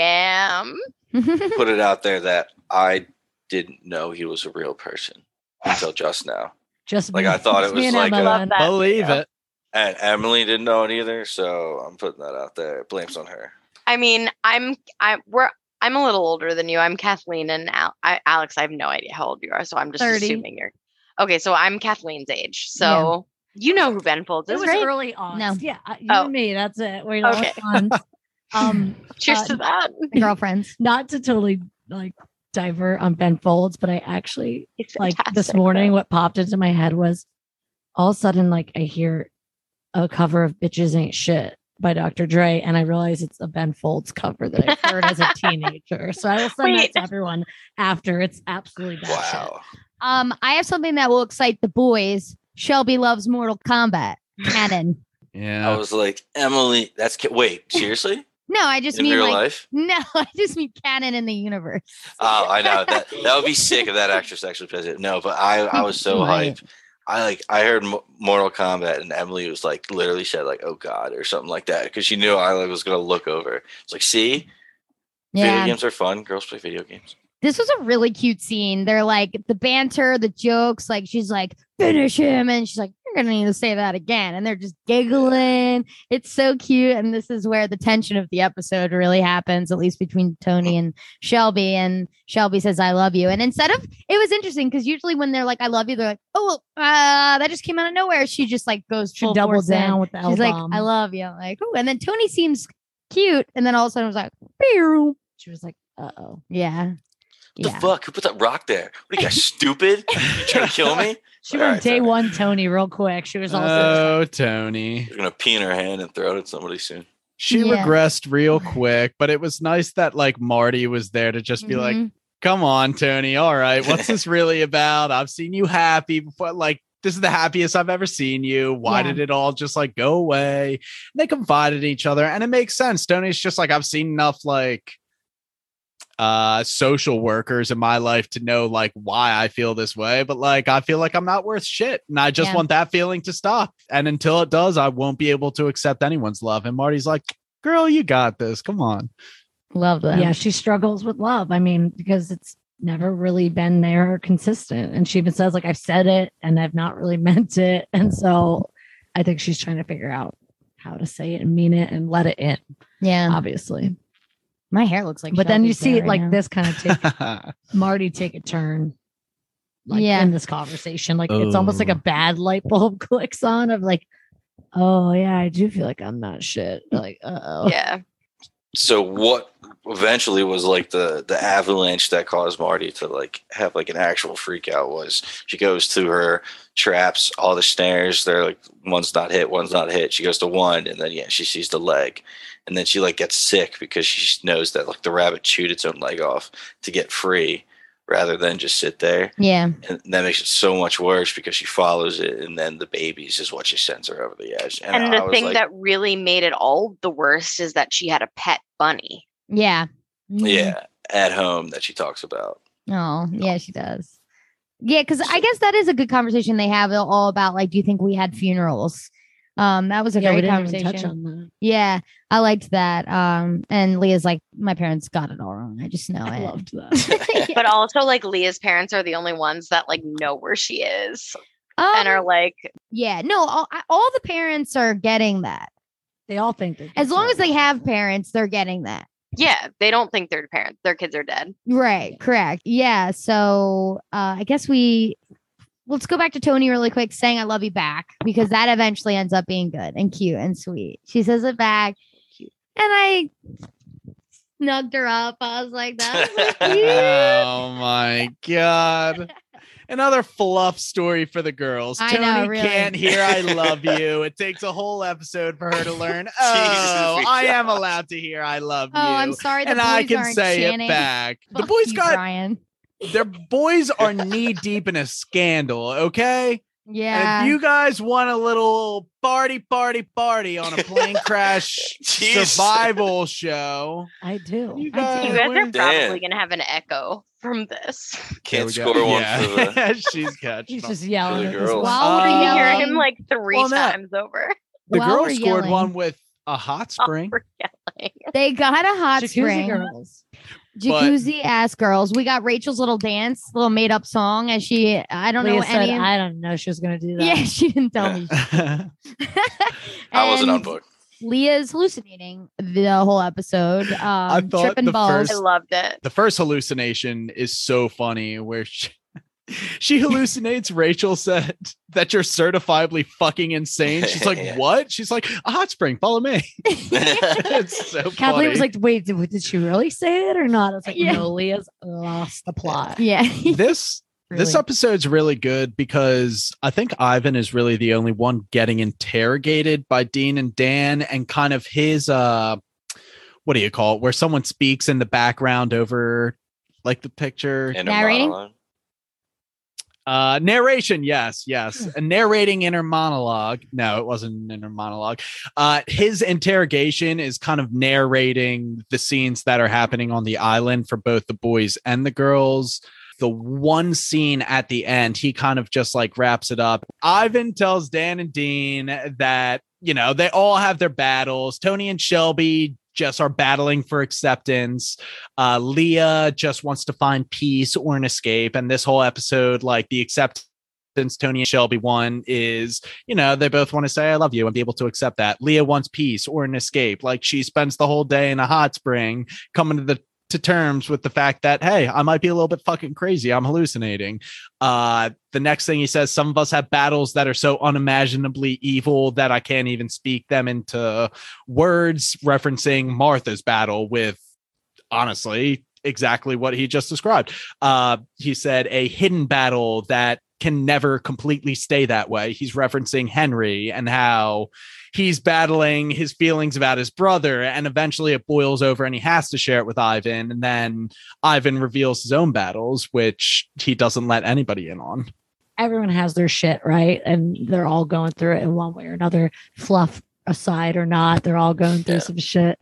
jam. Put it out there that I didn't know he was a real person until just now. Just Like, me- I thought it just me was and like Emma a- then. that. Believe Yeah. it. And Emily didn't know it either, so I'm putting that out there. Blame's on her. I mean, I'm a little older than you. I'm Kathleen and Alex. I have no idea how old you are, so I'm just 30. assuming you're okay. So I'm Kathleen's age. So you know who Ben Folds It is, was right? early on. No. Yeah, you Oh. and me. That's it. We're the Okay. only ones. Cheers uh, to that. Girlfriends. Not to totally like divert on Ben Folds, but I actually It's like this fantastic, morning, though. what popped into my head was all of a sudden, like I hear a cover of "Bitches Ain't Shit" by Dr. Dre, and I realize it's a Ben Folds cover that I heard as a teenager. So I will send Wait. that to everyone after. It's absolutely bad shit. Wow. I have something that will excite the boys. Shelby loves Mortal Kombat. Canon. Yeah. I was like, Emily, wait, seriously? No, I just In mean real like life? no, I just mean canon in the universe. Oh, I know. That would be sick if that actress actually plays it. No, but I was so Right. hyped. I heard Mortal Kombat, and Emily was like literally said like, "Oh God," or something like that, because she knew I was gonna look over. It's like, see, video Yeah. games are fun. Girls play video games. This was a really cute scene. They're like the banter, the jokes, like she's like, "Finish him," and she's like, "You're gonna need to say that again." And they're just giggling. It's so cute. And this is where the tension of the episode really happens, at least between Tony and Shelby. And Shelby says, "I love you." And instead of it was interesting because usually when they're like, "I love you," they're like, "Oh, that just came out of nowhere." She just like goes She full doubled force in. down with the She's like, L-bomb. "I love you." Like, "Ooh," and then Tony seems cute. And then all of a sudden it was like, "Pew." She was like, "Uh-oh." Yeah. What the fuck? Who put that rock there? What are you guys stupid? You trying to kill me? She All went right, day Tony. one, Tony, real quick. She was also Oh, Tony. You're gonna pee in her hand and throw it at somebody soon. She Yeah. regressed real quick, but it was nice that like Marty was there to just be like, Mhm. "Come on, Tony. All right, what's this really about? I've seen you happy before. Like, this is the happiest I've ever seen you. Why Yeah. did it all just like go away?" They confided in each other, and it makes sense. Tony's just like, I've seen enough like social workers in my life to know like why I feel this way, but like I feel like I'm not worth shit, and I just Yeah. want that feeling to stop. And until it does, I won't be able to accept anyone's love. And Marty's like, "Girl, you got this. Come on." Love that. Yeah, she struggles with love. I mean, because it's never really been there or consistent. And she even says, like, I've said it and I've not really meant it. And so I think she's trying to figure out how to say it and mean it and let it in, Yeah. obviously. My hair looks like But then you Shelby's see hair it right like now. this kind of take Marty take a turn. Like Yeah. in this conversation. Like it's almost like Oh. a bad light bulb clicks on of like, oh yeah, I do feel like I'm not shit. Like, uh-oh. Yeah. So what eventually was like the avalanche that caused Marty to like have like an actual freak out was she goes to her traps, all the snares, they're like one's not hit. She goes to one, and then she sees the leg, and then she like gets sick because she knows that like the rabbit chewed its own leg off to get free rather than just sit there. Yeah. And that makes it so much worse because she follows it, and then the babies is what she sends her over the edge. And I the was thing like, that really made it all the worst is that she had a pet bunny. Yeah. Mhm. yeah, at home that she talks about. Oh, yeah, she does. Yeah, because I guess that is a good conversation they have all about like, do you think we had funerals? That was a Yeah, we great didn't even touch conversation. on that. Yeah, I liked that. And Leah's like, my parents got it all wrong. I just know I it. loved that. But also like Leah's parents are the only ones that like know where she is. and are like, yeah, no, all the parents are getting that. They all think that As long as they have parents, they're getting that. yeah, they don't think their parents, their kids are dead. Right. Correct. Yeah. So I guess let's go back to Tony really quick saying I love you back, because that eventually ends up being good and cute and sweet. She says it back. And I snugged her up. I was like, that's so cute. Oh my God. Another fluff story for the girls. I Tony know, really. can't hear I love you. It takes a whole episode for her to learn. Oh, I am allowed to hear I love you. Oh, I'm sorry. The and boys I can aren't say chanting. it back. The Fuck boys you, got Brian. their boys are knee deep in a scandal, okay? Yeah. And if you guys want a little party on a plane crash Jeez. survival show, I do. you You guys, guys are Dan. probably going to have an echo from this. There Can't we score go. one Yeah. for the. She's catching. He's up. just yelling For at the this girls. While we're You hear yelling, him like 3 well, Matt. times over. The while girls we're scored yelling, one with a hot spring. We're yelling. They got a hot Jacuzzi spring. girls. Jacuzzi ass girls. We got Rachel's little dance, little made up song, as I don't Leah know said, any. I don't know she was going to do that. Yeah, she didn't tell me. I wasn't on And board. Leah's hallucinating the whole episode. thought Tripping the balls. I loved it. The first hallucination is so funny where she hallucinates. Rachel said that you're certifiably fucking insane. She's like, Yeah. what? She's like, a hot spring, follow me. It's so Kathleen funny. was like, wait, did she really say it or not? I was like, Yeah. no, Leah's lost the plot. Yeah. this Really. episode's really good because I think Ivan is really the only one getting interrogated by Dean and Dan, and kind of his what do you call it, where someone speaks in the background over like the picture. Inner Narrating? monologue. Narration, yes, a narrating inner monologue. No, it wasn't an inner monologue. His interrogation is kind of narrating the scenes that are happening on the island for both the boys and the girls. The one scene at the end, he kind of just like wraps it up. Ivan tells Dan and Dean that, you know, they all have their battles. Tony and Shelby just are battling for acceptance. Leah just wants to find peace or an escape. And this whole episode, like the acceptance Tony and Shelby one is, you know, they both want to say I love you and be able to accept that. Leah wants peace or an escape. Like she spends the whole day in a hot spring coming to terms with the fact that, hey, I might be a little bit fucking crazy. I'm hallucinating. The next thing he says, some of us have battles that are so unimaginably evil that I can't even speak them into words, referencing Martha's battle with, honestly, exactly what he just described. He said a hidden battle that can never completely stay that way. He's referencing Henry and how he's battling his feelings about his brother, and eventually it boils over and he has to share it with Ivan. And then Ivan reveals his own battles, which he doesn't let anybody in on. Everyone has their shit, right? And they're all going through it in one way or another, fluff aside or not. They're all going through some shit.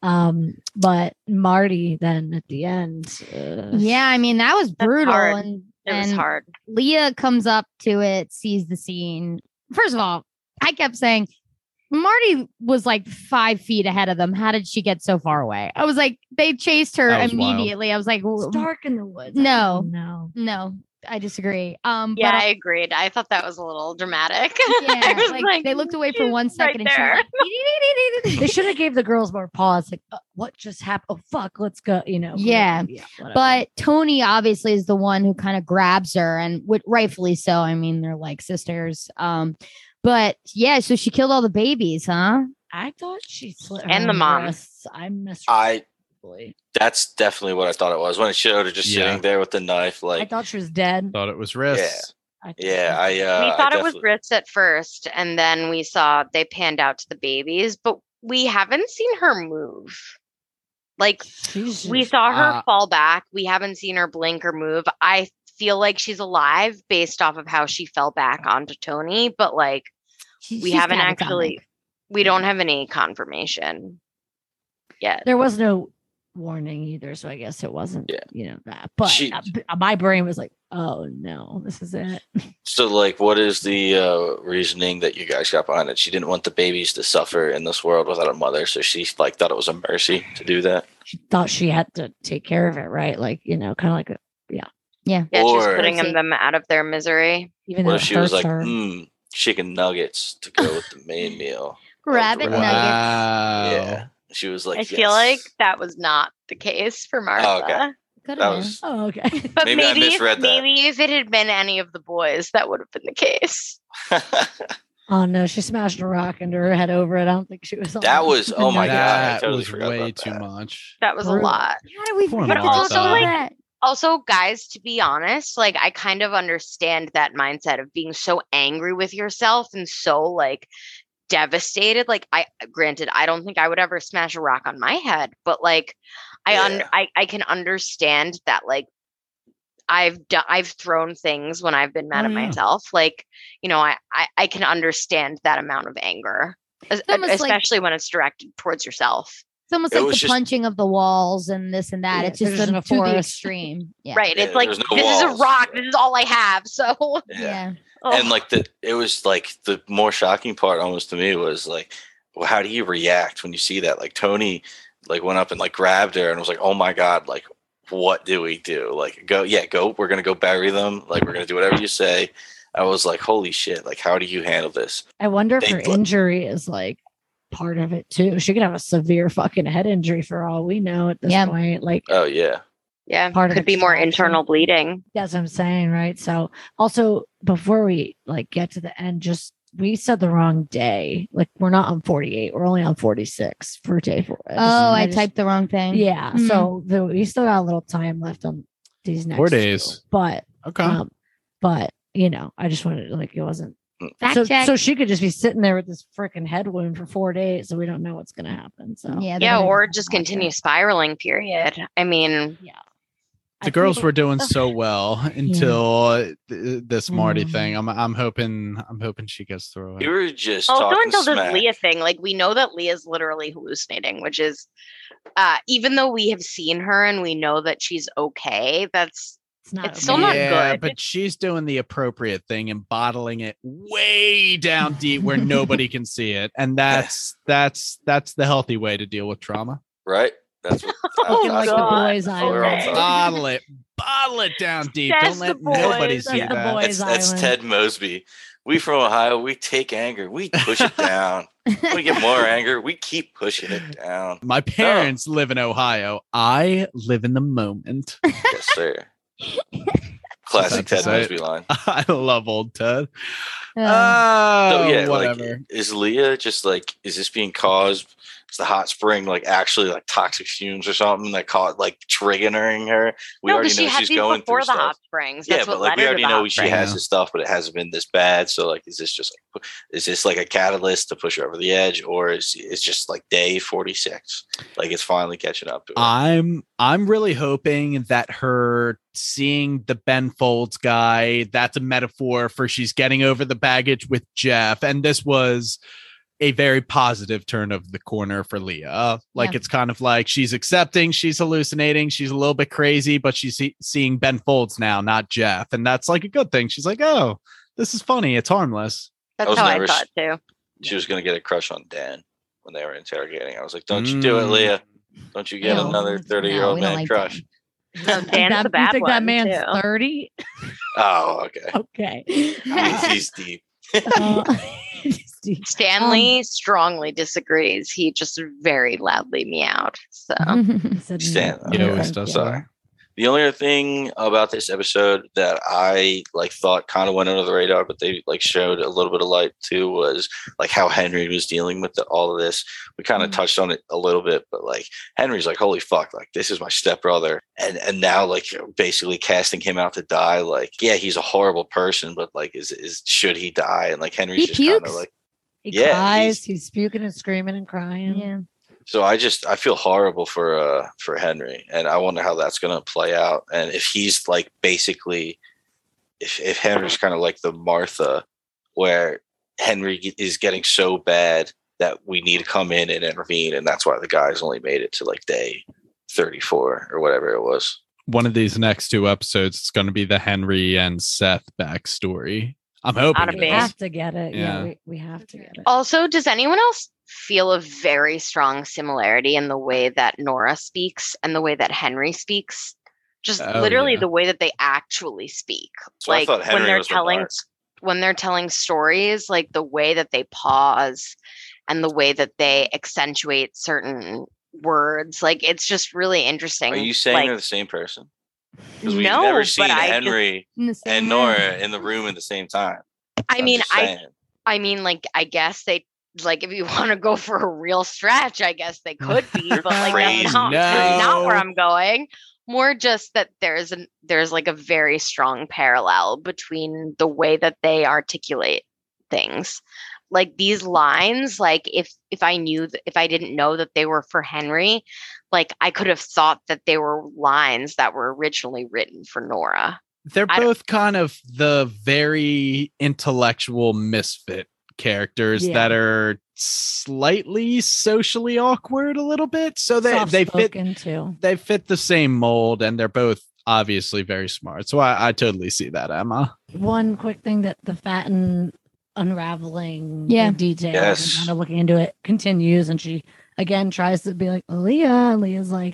But Marty then at the end. Yeah, I mean, that was brutal. hard. And It was hard. Leah comes up to it, sees the scene. First of all, I kept saying, Marty was like 5 feet ahead of them. How did she get so far away? I was like, they chased her That was immediately. I was like, It's dark in the woods. No. No. I disagree. Yeah, but I agreed. I thought that was a little dramatic. yeah, I was like, they looked away for "She's 1 second right there." and she was They should have gave the girls more pause. Like, what just happened? Oh, fuck, let's go. You know. Yeah. Whatever. But Tony obviously is the one who kind of grabs her, and rightfully so. I mean, they're like sisters. But yeah, so she killed all the babies, huh? I thought she slit her And the own mom. wrists. I missed. That's definitely what I thought it was when it showed her just Yeah. sitting there with the knife. I Like, thought she was dead. Thought it was wrists. yeah, I We thought it was definitely- wrists at first, and then we saw they panned out to the babies, but we haven't seen her move. Like, She's we just- saw her fall back. We haven't seen her blink or move. I feel like she's alive based off of how she fell back onto Tony, but like, we she's haven't catatonic. actually, we don't have any confirmation yet. There was no warning either, so I guess it wasn't. Yeah. You know that. But She- my brain was like, oh no, this is it. So, like, what is the reasoning that you guys got behind it? She didn't want the babies to suffer in this world without a mother, so she like thought it was a mercy to do that. She thought she had to take care of it, right? Like, you know, kind of like Yeah. Yeah, she's Or- putting them out of their misery. Even What though if it she was hurts like, her. chicken nuggets to go with the main meal? Rabbit Wow. nuggets. Yeah. She was like, I feel like yes. that was not the case for Martha. Oh, okay. Could That have been. was Oh, okay. But Maybe I maybe misread that. maybe if it had been any of the boys, that would have been the case. Oh no, she smashed a rock into her head over it. I don't think she was. That was- oh my God, I That totally was forgot way about too that. much. That was a Brutal. lot. How do we Poor forget to Martha. talk Also, about like, that? Also, guys, to be honest, like I kind of understand that mindset of being so angry with yourself and so like devastated. Like granted, I don't think I would ever smash a rock on my head, but like Yeah. I can understand that like I've thrown things when I've been mad at yeah. myself. Like, you know, I can understand that amount of anger, almost like- especially when it's directed towards yourself. It's almost It like was the just- punching of the walls and this and that. Yeah, it's just they're just in a to the forest. extreme. Yeah. Right. Yeah, It's like there's no this is a walls. rock. This is all I have. So Yeah. oh. And like it was like the more shocking part almost to me was like, well, how do you react when you see that? Like Tony like went up and like grabbed her and was like, oh my God, like what do we do? Like go, we're gonna go bury them, like we're gonna do whatever you say. I was like, holy shit, like how do you handle this? I wonder if They her put- injury is like part of it too. She could have a severe fucking head injury for all we know at this Yeah. point. Like Oh yeah. Yeah, part of could be more extraction. internal bleeding. that's what I'm saying, right? So also before we like get to the end, just we said the wrong day. Like we're not on 48, we're only on 46 for day 4. Oh, I typed the wrong thing. Yeah. Mhm. So we still got a little time left on these next 4 days. two. But Okay. but you know, I just wanted like it wasn't Fact so, check. so she could just be sitting there with this freaking head wound for 4 days, so we don't know what's gonna happen. So Yeah. they Yeah, would've or just just watched continue it. spiraling. Period. I mean, I The girls think- were doing so well until this Marty Mm. thing. I'm hoping she gets through We it. were just also talking until this smack. Leah thing, like we know that Leah's literally hallucinating, which is even though we have seen her and we know that she's okay, it's not it's still not Yeah, good. but she's doing the appropriate thing and bottling it way down deep where nobody can see it, and that's the healthy way to deal with trauma. Right? That's what Fucking like the God. boys' That's what we're all island. talking. Bottle it down deep. That's Don't let the boys. nobody That's see the that. boys. That's Island. Ted Mosby. We from Ohio, we take anger, we push it down. When we get more anger, we keep pushing it down. My parents live in Ohio. I live in the moment. Yes, sir. Classic Ted Just have to Mosby line. I love old Ted. So yeah, whatever. like, is Leah just like, is this being caused? Is the hot spring like actually like toxic fumes or something that caught like triggering her? We no, already because know she had she's these going before through the stuff. hot springs. Yeah, That's but what like led we her to already the know hot she springs. has this stuff, but it hasn't been this bad. So like, is this just like, is this like a catalyst to push her over the edge, or is it's just like day 46? Like it's finally catching up to her. I'm really hoping that her seeing the Ben Folds guy, that's a metaphor for she's getting over the baggage with Jeff. And this was a very positive turn of the corner for Leah. Like Yeah. it's kind of like she's accepting, she's hallucinating, she's a little bit crazy, but she's seeing Ben Folds now, not Jeff. And that's like a good thing. She's like, oh, this is funny. It's harmless. I That's was how I never thought too. She was gonna get a crush on Dan when they were interrogating. I was like, don't you do it, Leah. Don't you get No. another 30-year-old we don't man like crush. No, Dan's the you bad think that one, man's too. 30? Oh, okay. Okay. He's deep. Stanley strongly disagrees. He just very loudly meowed. So Stan, He always thank does you. Sorry. The only other thing about this episode that I like thought kind of went under the radar, but they like showed a little bit of light too, was like how Henry was dealing with all of this. We kind of touched on it a little bit, but like Henry's like, holy fuck, like this is my stepbrother, and now like basically casting him out to die. Like, yeah, he's a horrible person, but like, is should he die? And like Henry's He just kind of pukes. like. He Yeah, cries. He's puking and screaming and crying. yeah. So I feel horrible for Henry, and I wonder how that's going to play out. And if he's like basically, if Henry's kind of like the Martha, where Henry is getting so bad that we need to come in and intervene, and that's why the guys only made it to like day 34 or whatever it was. One of these next two episodes, it's going to be the Henry and Seth backstory. I'm hoping. Gotta it We be. is. have to get it. Yeah, Yeah. we have to get it. Also, does anyone else feel a very strong similarity in the way that Nora speaks and the way that Henry speaks? Just Oh, literally yeah. the way that they actually speak. So I thought Henry was when they're telling stories, like the way that they pause and the way that they accentuate certain words, like it's just really interesting. Are you saying like, they're the same person? Because we've no, never seen but Henry In the same and room. Nora in the room at the same time. I mean, just saying. I mean, like, I guess they, like, if you want to go for a real stretch, I guess they could be, but like Crazy. that's not where No. I'm going. More just that there's like a very strong parallel between the way that they articulate things. Like these lines, like if I didn't know that they were for Henry, like I could have thought that they were lines that were originally written for Nora. They're both kind of the very intellectual misfit characters Yeah. that are slightly socially awkward a little bit. So they fit Soft-spoken, too. they fit the same mold, and they're both obviously very smart. So I totally see that, Emma. One quick thing that the Fatten unraveling Yeah. the details Yes. and kind of looking into it continues, and she again tries to be like Leah, and Leah's like,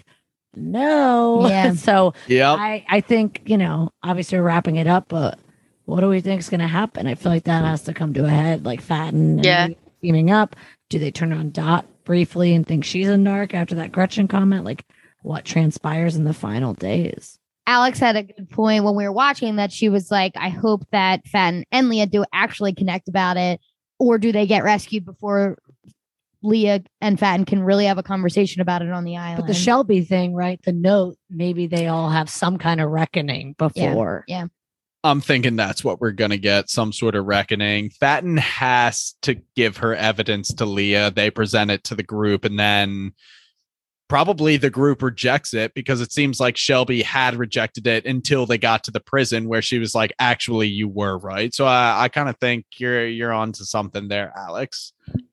no. Yeah. So Yep. I think, obviously we're wrapping it up, but what do we think is going to happen? I feel like that has to come to a head, like Fatten and Yeah. Leah teaming up. Do they turn on Dot briefly and think she's a narc after that Gretchen comment? Like, what transpires in the final days? Alex had a good point when we were watching that she was like, I hope that Fatten and Leah do actually connect about it, or do they get rescued before Leah and Fatten can really have a conversation about it on the island? But the Shelby thing, right? The note, maybe they all have some kind of reckoning before. Yeah. I'm thinking that's what we're going to get, some sort of reckoning. Fatten has to give her evidence to Leah. They present it to the group, and then probably the group rejects it because it seems like Shelby had rejected it until they got to the prison where she was like, actually, you were right. So I kind of think you're onto something there, Alex.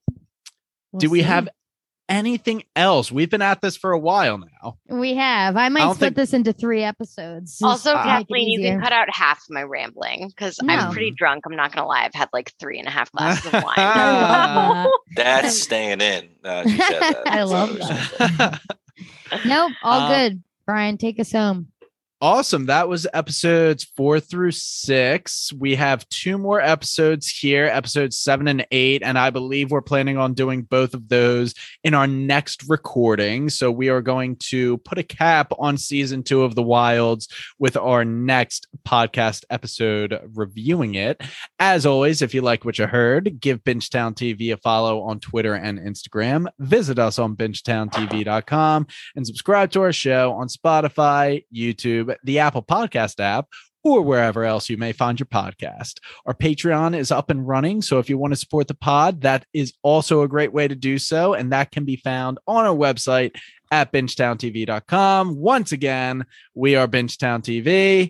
Do we have anything else? We've been at this for a while now. We have. I might don't split think- this into 3 episodes. Also, just to make it Kathleen, you easier. can cut out half of my rambling because No. I'm pretty drunk. I'm not gonna lie. I've had like 3.5 glasses of wine. Uh, That's staying in. She said that. I love that. Nope. All Um, good. Brian, take us home. Awesome. That was episodes 4 through 6. We have 2 more episodes here, episodes 7 and 8. And I believe we're planning on doing both of those in our next recording. So we are going to put a cap on season 2 of The Wilds with our next podcast episode reviewing it. As always, if you like what you heard, give Bingetown TV a follow on Twitter and Instagram. Visit us on bingetowntv.com and subscribe to our show on Spotify, YouTube, the Apple Podcast app, or wherever else you may find your podcast. Our Patreon is up and running, so if you want to support the pod, that is also a great way to do so, and that can be found on our website at bingetowntv.com. Once again, we are Bingetown TV,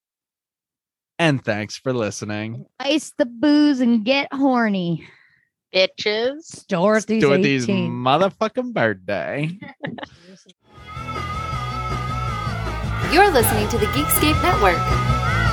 and thanks for listening. Ice the booze and get horny. Bitches. Dorothy's Dorothy's 18. motherfucking birthday. You're listening to the Geekscape Network.